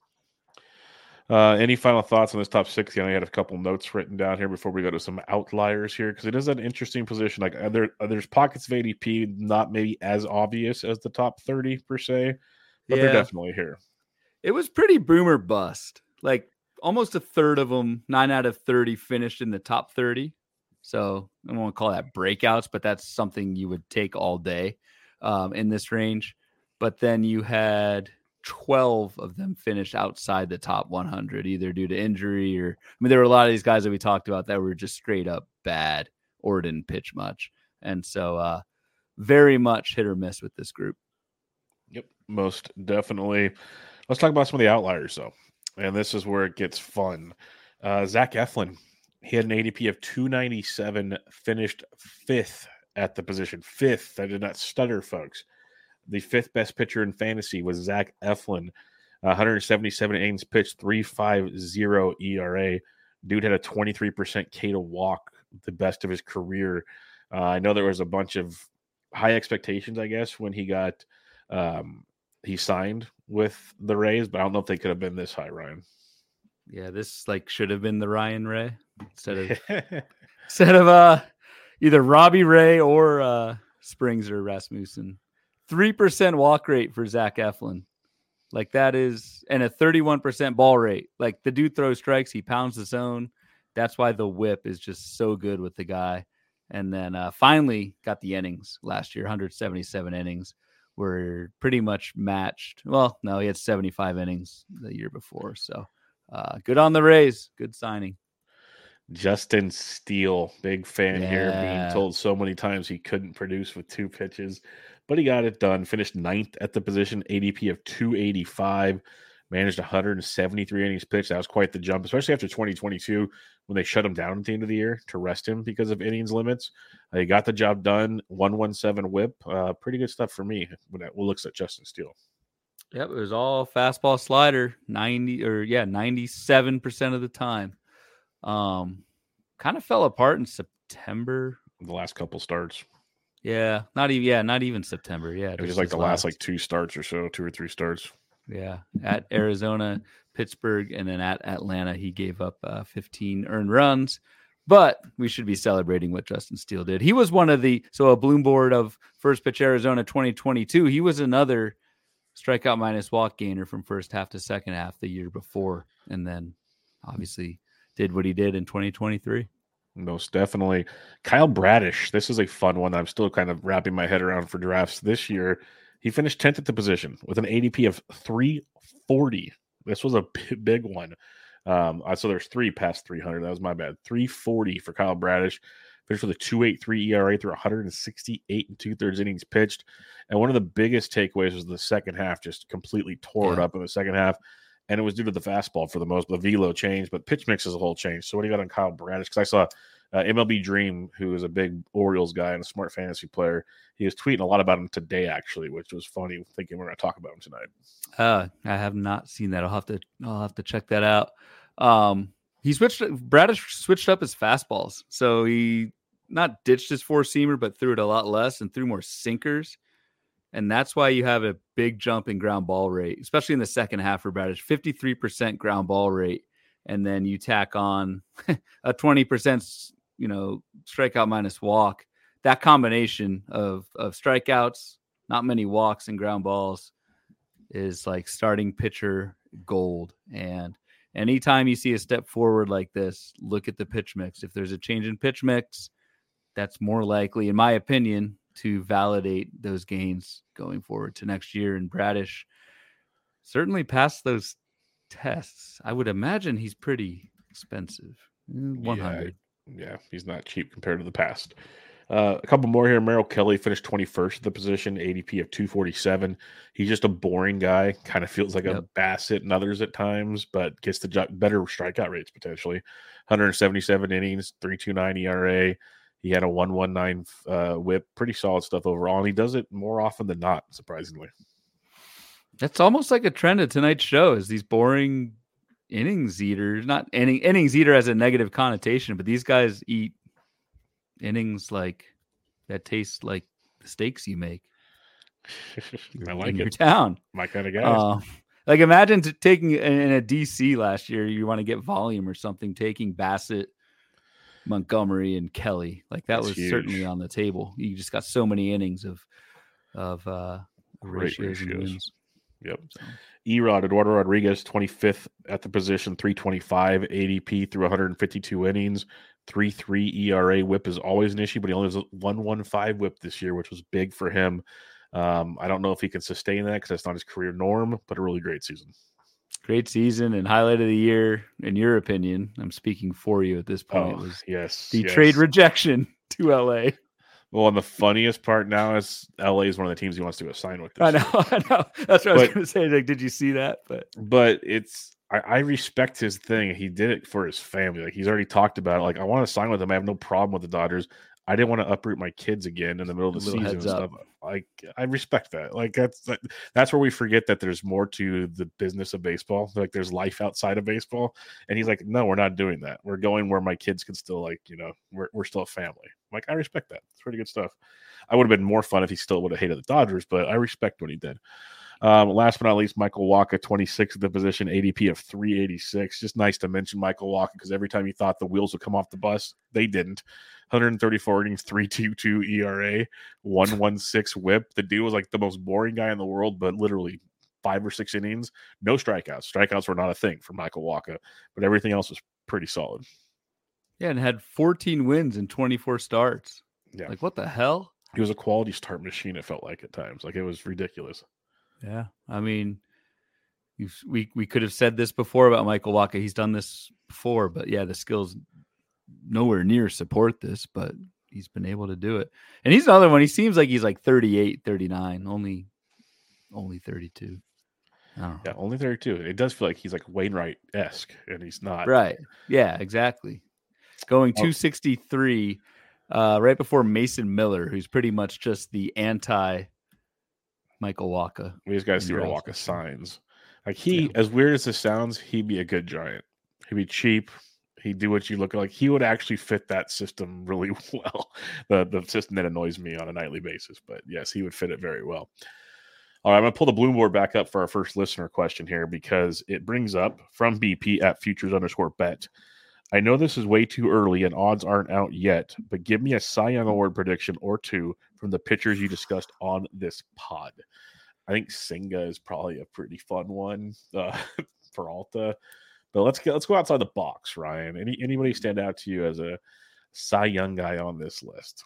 Uh, any final thoughts on this top sixty? I had a couple notes written down here before we go to some outliers here, because it is an interesting position. Like there, there's pockets of A D P not maybe as obvious as the top thirty per se, but yeah. They're definitely here. It was pretty boomer bust. Like almost a third of them, nine out of thirty, finished in the top thirty. So I don't want to call that breakouts, but that's something you would take all day um, in this range. But then you had twelve of them finished outside the top one hundred, either due to injury or, I mean, there were a lot of these guys that we talked about that were just straight up bad or didn't pitch much. And so uh, very much hit or miss with this group. Yep, most definitely. Let's talk about some of the outliers, though. And this is where it gets fun. Uh, Zach Eflin, he had an A D P of two ninety-seven, finished fifth at the position. Fifth. I did not stutter, folks. The fifth best pitcher in fantasy was Zach Eflin. Uh, one hundred seventy-seven innings pitched, three point five oh E R A. Dude had a twenty-three percent K to walk, the best of his career. Uh, I know there was a bunch of high expectations, I guess, when he got um, he signed with the Rays, but I don't know if they could have been this high, Ryan. Yeah, this like should have been the Ryan Ray instead of instead of uh, either Robbie Ray or uh, Springs or Rasmussen. three percent walk rate for Zach Eflin. Like that is, and a thirty-one percent ball rate. Like the dude throws strikes, he pounds the zone. That's why the whip is just so good with the guy. And then uh, finally got the innings last year, one hundred seventy-seven innings. Were pretty much matched. Well, no, he had seventy-five innings the year before. So uh, good on the Rays. Good signing. Justin Steele, big fan yeah. here, being told so many times he couldn't produce with two pitches, but he got it done. Finished ninth at the position, A D P of two eighty-five, managed one hundred seventy-three innings pitched. That was quite the jump, especially after twenty twenty-two when they shut him down at the end of the year to rest him because of innings limits. Uh, he got the job done, one seventeen whip. Uh, pretty good stuff for me when it looks at Justin Steele. Yep, it was all fastball slider, ninety or yeah, ninety-seven percent of the time. Um, kind of fell apart in September. The last couple starts. Yeah, not even yeah, not even September. Yeah, it was just like the last. last like two starts or so, two or three starts. Yeah, at Arizona, Pittsburgh, and then at Atlanta, he gave up uh, fifteen earned runs. But we should be celebrating what Justin Steele did. He was one of the so a bloom board of First Pitch Arizona twenty twenty-two. He was another strikeout minus walk gainer from first half to second half the year before, and then obviously did what he did in twenty twenty-three. Most definitely. Kyle Bradish. This is a fun one. I'm still kind of wrapping my head around for drafts this year. He finished tenth at the position with an A D P of three forty. This was a big one. Um, so there's three past three hundred. That was my bad. three forty for Kyle Bradish. Finished with a two eighty-three E R A through one hundred sixty-eight and two-thirds innings pitched. And one of the biggest takeaways was the second half just completely tore yeah. it up in the second half. And it was due to the fastball for the most. The velo changed, but pitch mix as a whole changed. So what do you got on Kyle Bradish? Because I saw uh, M L B Dream, who is a big Orioles guy and a smart fantasy player, he was tweeting a lot about him today, actually, which was funny, thinking we're going to talk about him tonight. Uh, I have not seen that. I'll have to I'll have to check that out. Um, he switched. Bradish switched up his fastballs, so he not ditched his four-seamer, but threw it a lot less and threw more sinkers. And that's why you have a big jump in ground ball rate, especially in the second half for Bradish, fifty-three percent ground ball rate. And then you tack on a twenty percent, you know, strikeout minus walk. That combination of, of strikeouts, not many walks and ground balls is like starting pitcher gold. And anytime you see a step forward like this, look at the pitch mix. If there's a change in pitch mix, that's more likely, in my opinion, to validate those gains going forward to next year. And Bradish certainly passed those tests. I would imagine he's pretty expensive. one hundred. Yeah, yeah, he's not cheap compared to the past. Uh, a couple more here. Merrill Kelly finished twenty-first at the position, A D P of two forty-seven. He's just a boring guy. Kind of feels like yep. a Bassett and others at times, but gets the jo- better strikeout rates potentially. one seventy-seven innings, three point two nine E R A. He had a one point one nine uh, whip. Pretty solid stuff overall, and he does it more often than not, surprisingly. That's almost like a trend of tonight's show is these boring innings eaters. Not inning, innings eater has a negative connotation, but these guys eat innings like that taste like the steaks you make. I like in it. Your town. My kind of guy. Uh, like imagine t- taking in a D C last year, you want to get volume or something, taking Bassett, Montgomery, and Kelly. Like that That's was huge. certainly on the table. You just got so many innings of of uh Great ratios, ratios. and wins. Yep. So. E-Rod, Eduardo Rodriguez, twenty-fifth at the position, three twenty-five A D P through one fifty-two innings, three point three E R A. Whip is always an issue, but he only has a one point one five whip this year, which was big for him. Um, I don't know if he can sustain that because that's not his career norm, but a really great season. Great season and highlight of the year, in your opinion. I'm speaking for you at this point. Oh, was yes. the yes. trade rejection to L A. Well, and the funniest part now is L A is one of the teams he wants to go sign with. This I know, year. I know. That's what but, I was going to say. Like, did you see that? But but it's I, I respect his thing. He did it for his family. Like he's already talked about it. Like I want to sign with him. I have no problem with the Dodgers. I didn't want to uproot my kids again in the middle of the season and stuff. Like I respect that. Like that's that, that's where we forget that there's more to the business of baseball. Like there's life outside of baseball. And he's like, no, we're not doing that. We're going where my kids can still like, you know, we're we're still a family. I'm like I respect that. It's pretty good stuff. I would have been more fun if he still would have hated the Dodgers, but I respect what he did. Um, last but not least, Michael Wacha, twenty-sixth at the position, A D P of three eighty-six. Just nice to mention Michael Wacha because every time you thought the wheels would come off the bus, they didn't. one thirty-four innings, three point two two E R A, one sixteen whip. The dude was like the most boring guy in the world, but literally five or six innings, no strikeouts. Strikeouts were not a thing for Michael Wacha, but everything else was pretty solid. Yeah, and had fourteen wins in twenty-four starts. Yeah. Like, what the hell? He was a quality start machine, it felt like at times. Like, it was ridiculous. Yeah, I mean, we we could have said this before about Michael Wacha. He's done this before, but yeah, the skills nowhere near support this, but he's been able to do it. And he's another one. He seems like he's like thirty-eight, thirty-nine, only only thirty-two. I don't know. Yeah, only thirty-two. It does feel like he's like Wainwright-esque, and he's not. Right. Yeah, exactly. Going two sixty-three uh, right before Mason Miller, who's pretty much just the anti Michael Wacha. We just got to see where Wacha signs. Like he, yeah. as weird as this sounds, he'd be a good Giant. He'd be cheap. He'd do what you look like. He would actually fit that system really well. The the system that annoys me on a nightly basis. But yes, he would fit it very well. All right, I'm going to pull the Bloom board back up for our first listener question here because it brings up from B P at futures underscore bet. I know this is way too early and odds aren't out yet, but give me a Cy Young Award prediction or two from the pitchers you discussed on this pod. I think Senga is probably a pretty fun one uh, for Alta. But let's get let's go outside the box, Ryan. Any anybody stand out to you as a Cy Young guy on this list?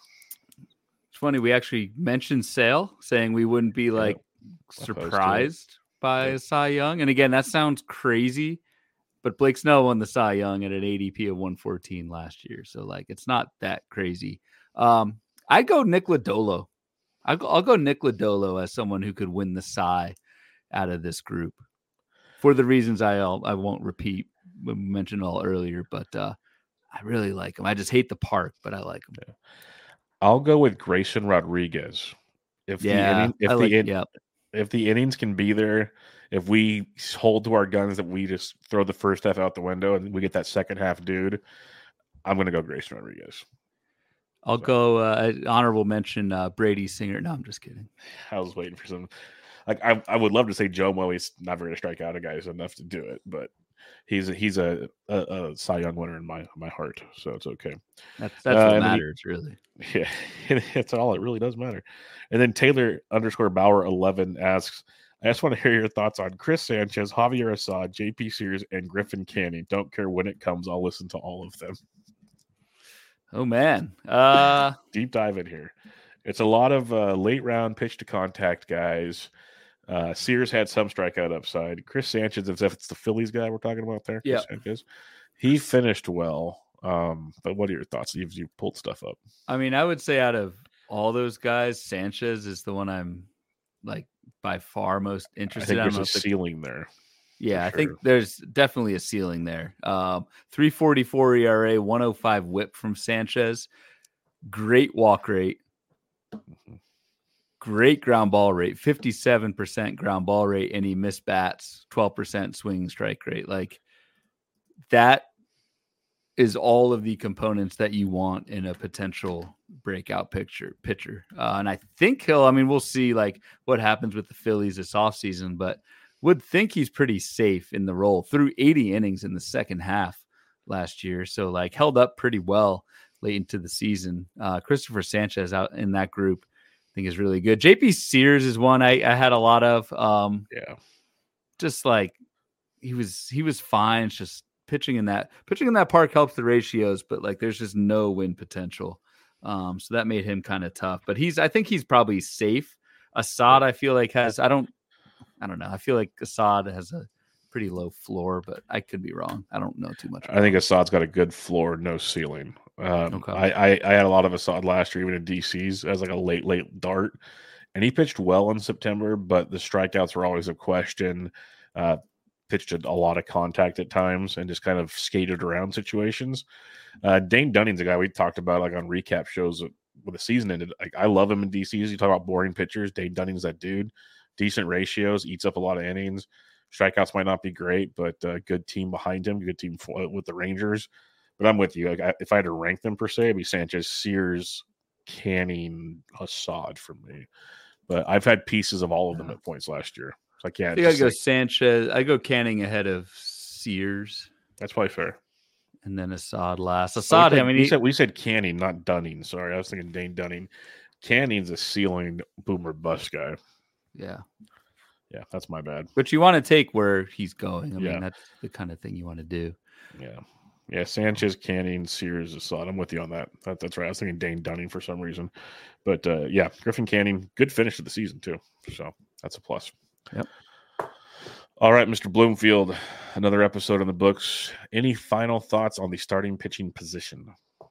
It's funny, we actually mentioned Sale, saying we wouldn't be like yeah, surprised by yeah. Cy Young. And again, that sounds crazy, but Blake Snell won the Cy Young at an A D P of one fourteen last year. So like it's not that crazy. Um, I'd go Nick Lodolo. I'll go, I'll go Nick Lodolo as someone who could win the Cy out of this group. For the reasons I I won't repeat, we mentioned all earlier, but uh, I really like him. I just hate the park, but I like him. Yeah. I'll go with Grayson Rodriguez. If yeah, the inning, if I the like, in, yep. if the innings can be there, if we hold to our guns that we just throw the first half out the window and we get that second half, dude, I'm gonna go Grayson Rodriguez. I'll so. go uh, honorable mention uh, Brady Singer. No, I'm just kidding. I was waiting for some. Like I, I would love to say Joe Mo. He's never going to strike out a guy who's enough to do it, but he's a, he's a, a, a Cy Young winner in my my heart, so it's okay. That's that's uh, what matters, he, really. Yeah, it's all it really does matter. And then Taylor underscore Bauer eleven asks, I just want to hear your thoughts on Chris Sanchez, Javier Assad, J P Sears, and Griffin Canning. Don't care when it comes. I'll listen to all of them. Oh, man. Uh, Deep dive in here. It's a lot of uh, late round pitch to contact guys. Uh, Sears had some strikeout upside. Chris Sanchez, if it's the Phillies guy we're talking about there, Chris yeah. Sanchez, he finished well. Um, but what are your thoughts? You've, you pulled stuff up. I mean, I would say out of all those guys, Sanchez is the one I'm like by far most interested in. I think there's a the, ceiling there. Yeah, I sure. think there's definitely a ceiling there. Um, three forty-four E R A, one oh five whip from Sanchez. Great walk rate. Mm-hmm. Great ground ball rate, fifty-seven percent ground ball rate, and he missed bats, twelve percent swinging strike rate. Like that is all of the components that you want in a potential breakout picture pitcher. Uh, and I think he'll, I mean, we'll see like what happens with the Phillies this offseason, but would think he's pretty safe in the role through eighty innings in the second half last year. So like held up pretty well late into the season. Uh, Christopher Sanchez out in that group, I think is really good. J P Sears is one I, I had a lot of. Um, yeah. Just like he was, he was fine. It's just pitching in that pitching in that park helps the ratios, but like there's just no win potential. Um, so that made him kind of tough, but he's, I think he's probably safe. Assad, I feel like has, I don't, I don't know. I feel like Assad has a pretty low floor, but I could be wrong. I don't know too much. I think Assad's got a good floor, no ceiling. Um, Okay. I, I, I had a lot of Assad last year, even in D C's as like a late, late dart, and he pitched well in September, but the strikeouts were always a question. Uh, pitched a, a lot of contact at times and just kind of skated around situations. Uh, Dane Dunning's a guy we talked about like on recap shows when the season ended. Like I love him in D C's. You talk about boring pitchers. Dane Dunning's that dude. Decent ratios, eats up a lot of innings. Strikeouts might not be great, but uh, good team behind him. Good team for, with the Rangers. But I'm with you. Like I, if I had to rank them per se, it'd be Sanchez, Sears, Canning, Assad for me. But I've had pieces of all of them Yeah. at points last year. So I can't. I think I go like, Sanchez. I go Canning ahead of Sears, that's probably fair. and then Assad last. Oh, Assad, we said, I mean, we he, said we said Canning, not Dunning. Sorry, I was thinking Dane Dunning. Canning's a ceiling boomer bust guy. yeah. Yeah, that's my bad. But you want to take where he's going. I Yeah. mean, that's the kind of thing you want to do. Yeah. Yeah, Sanchez, Canning, Sears, Assad. I'm with you on that. that. That's right. I was thinking Dane Dunning for some reason. But, uh, yeah, Griffin Canning, good finish to the season, too. So that's a plus. Yep. All right, Mister Bloomfield, another episode in the books. Any final thoughts on the starting pitching position?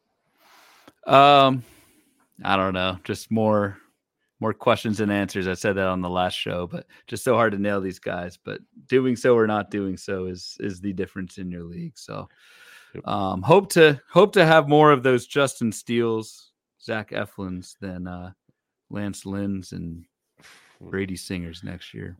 Um, I don't know. Just more... More questions than answers. I said that on the last show, but just so hard to nail these guys. But doing so or not doing so is is the difference in your league. So um, hope to hope to have more of those Justin Steeles, Zach Eflins than uh, Lance Lynn's and Brady Singers next year.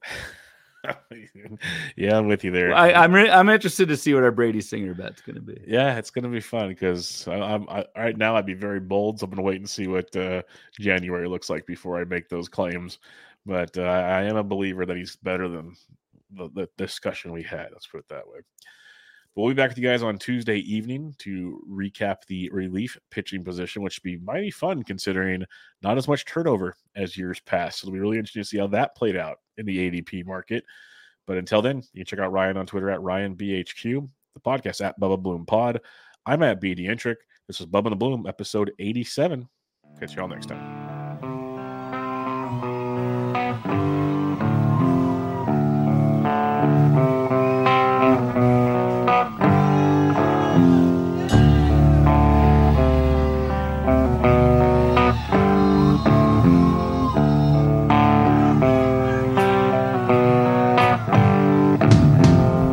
Yeah, I'm with you there. I, I'm re- I'm interested to see what our Brady Singer bet's going to be. Yeah, it's going to be fun because I'm I, right now I'd be very bold. So I'm going to wait and see what uh, January looks like before I make those claims. But uh, I am a believer that he's better than the, the discussion we had. Let's put it that way. We'll be back with you guys on Tuesday evening to recap the relief pitching position, which would be mighty fun considering not as much turnover as years past. So it'll be really interesting to see how that played out in the A D P market. But until then, you can check out Ryan on Twitter at Ryan B H Q, the podcast at Bubba Bloom Pod. I'm at B D Entrick. This is Bubba and the Bloom, episode eighty-seven. Catch y'all next time.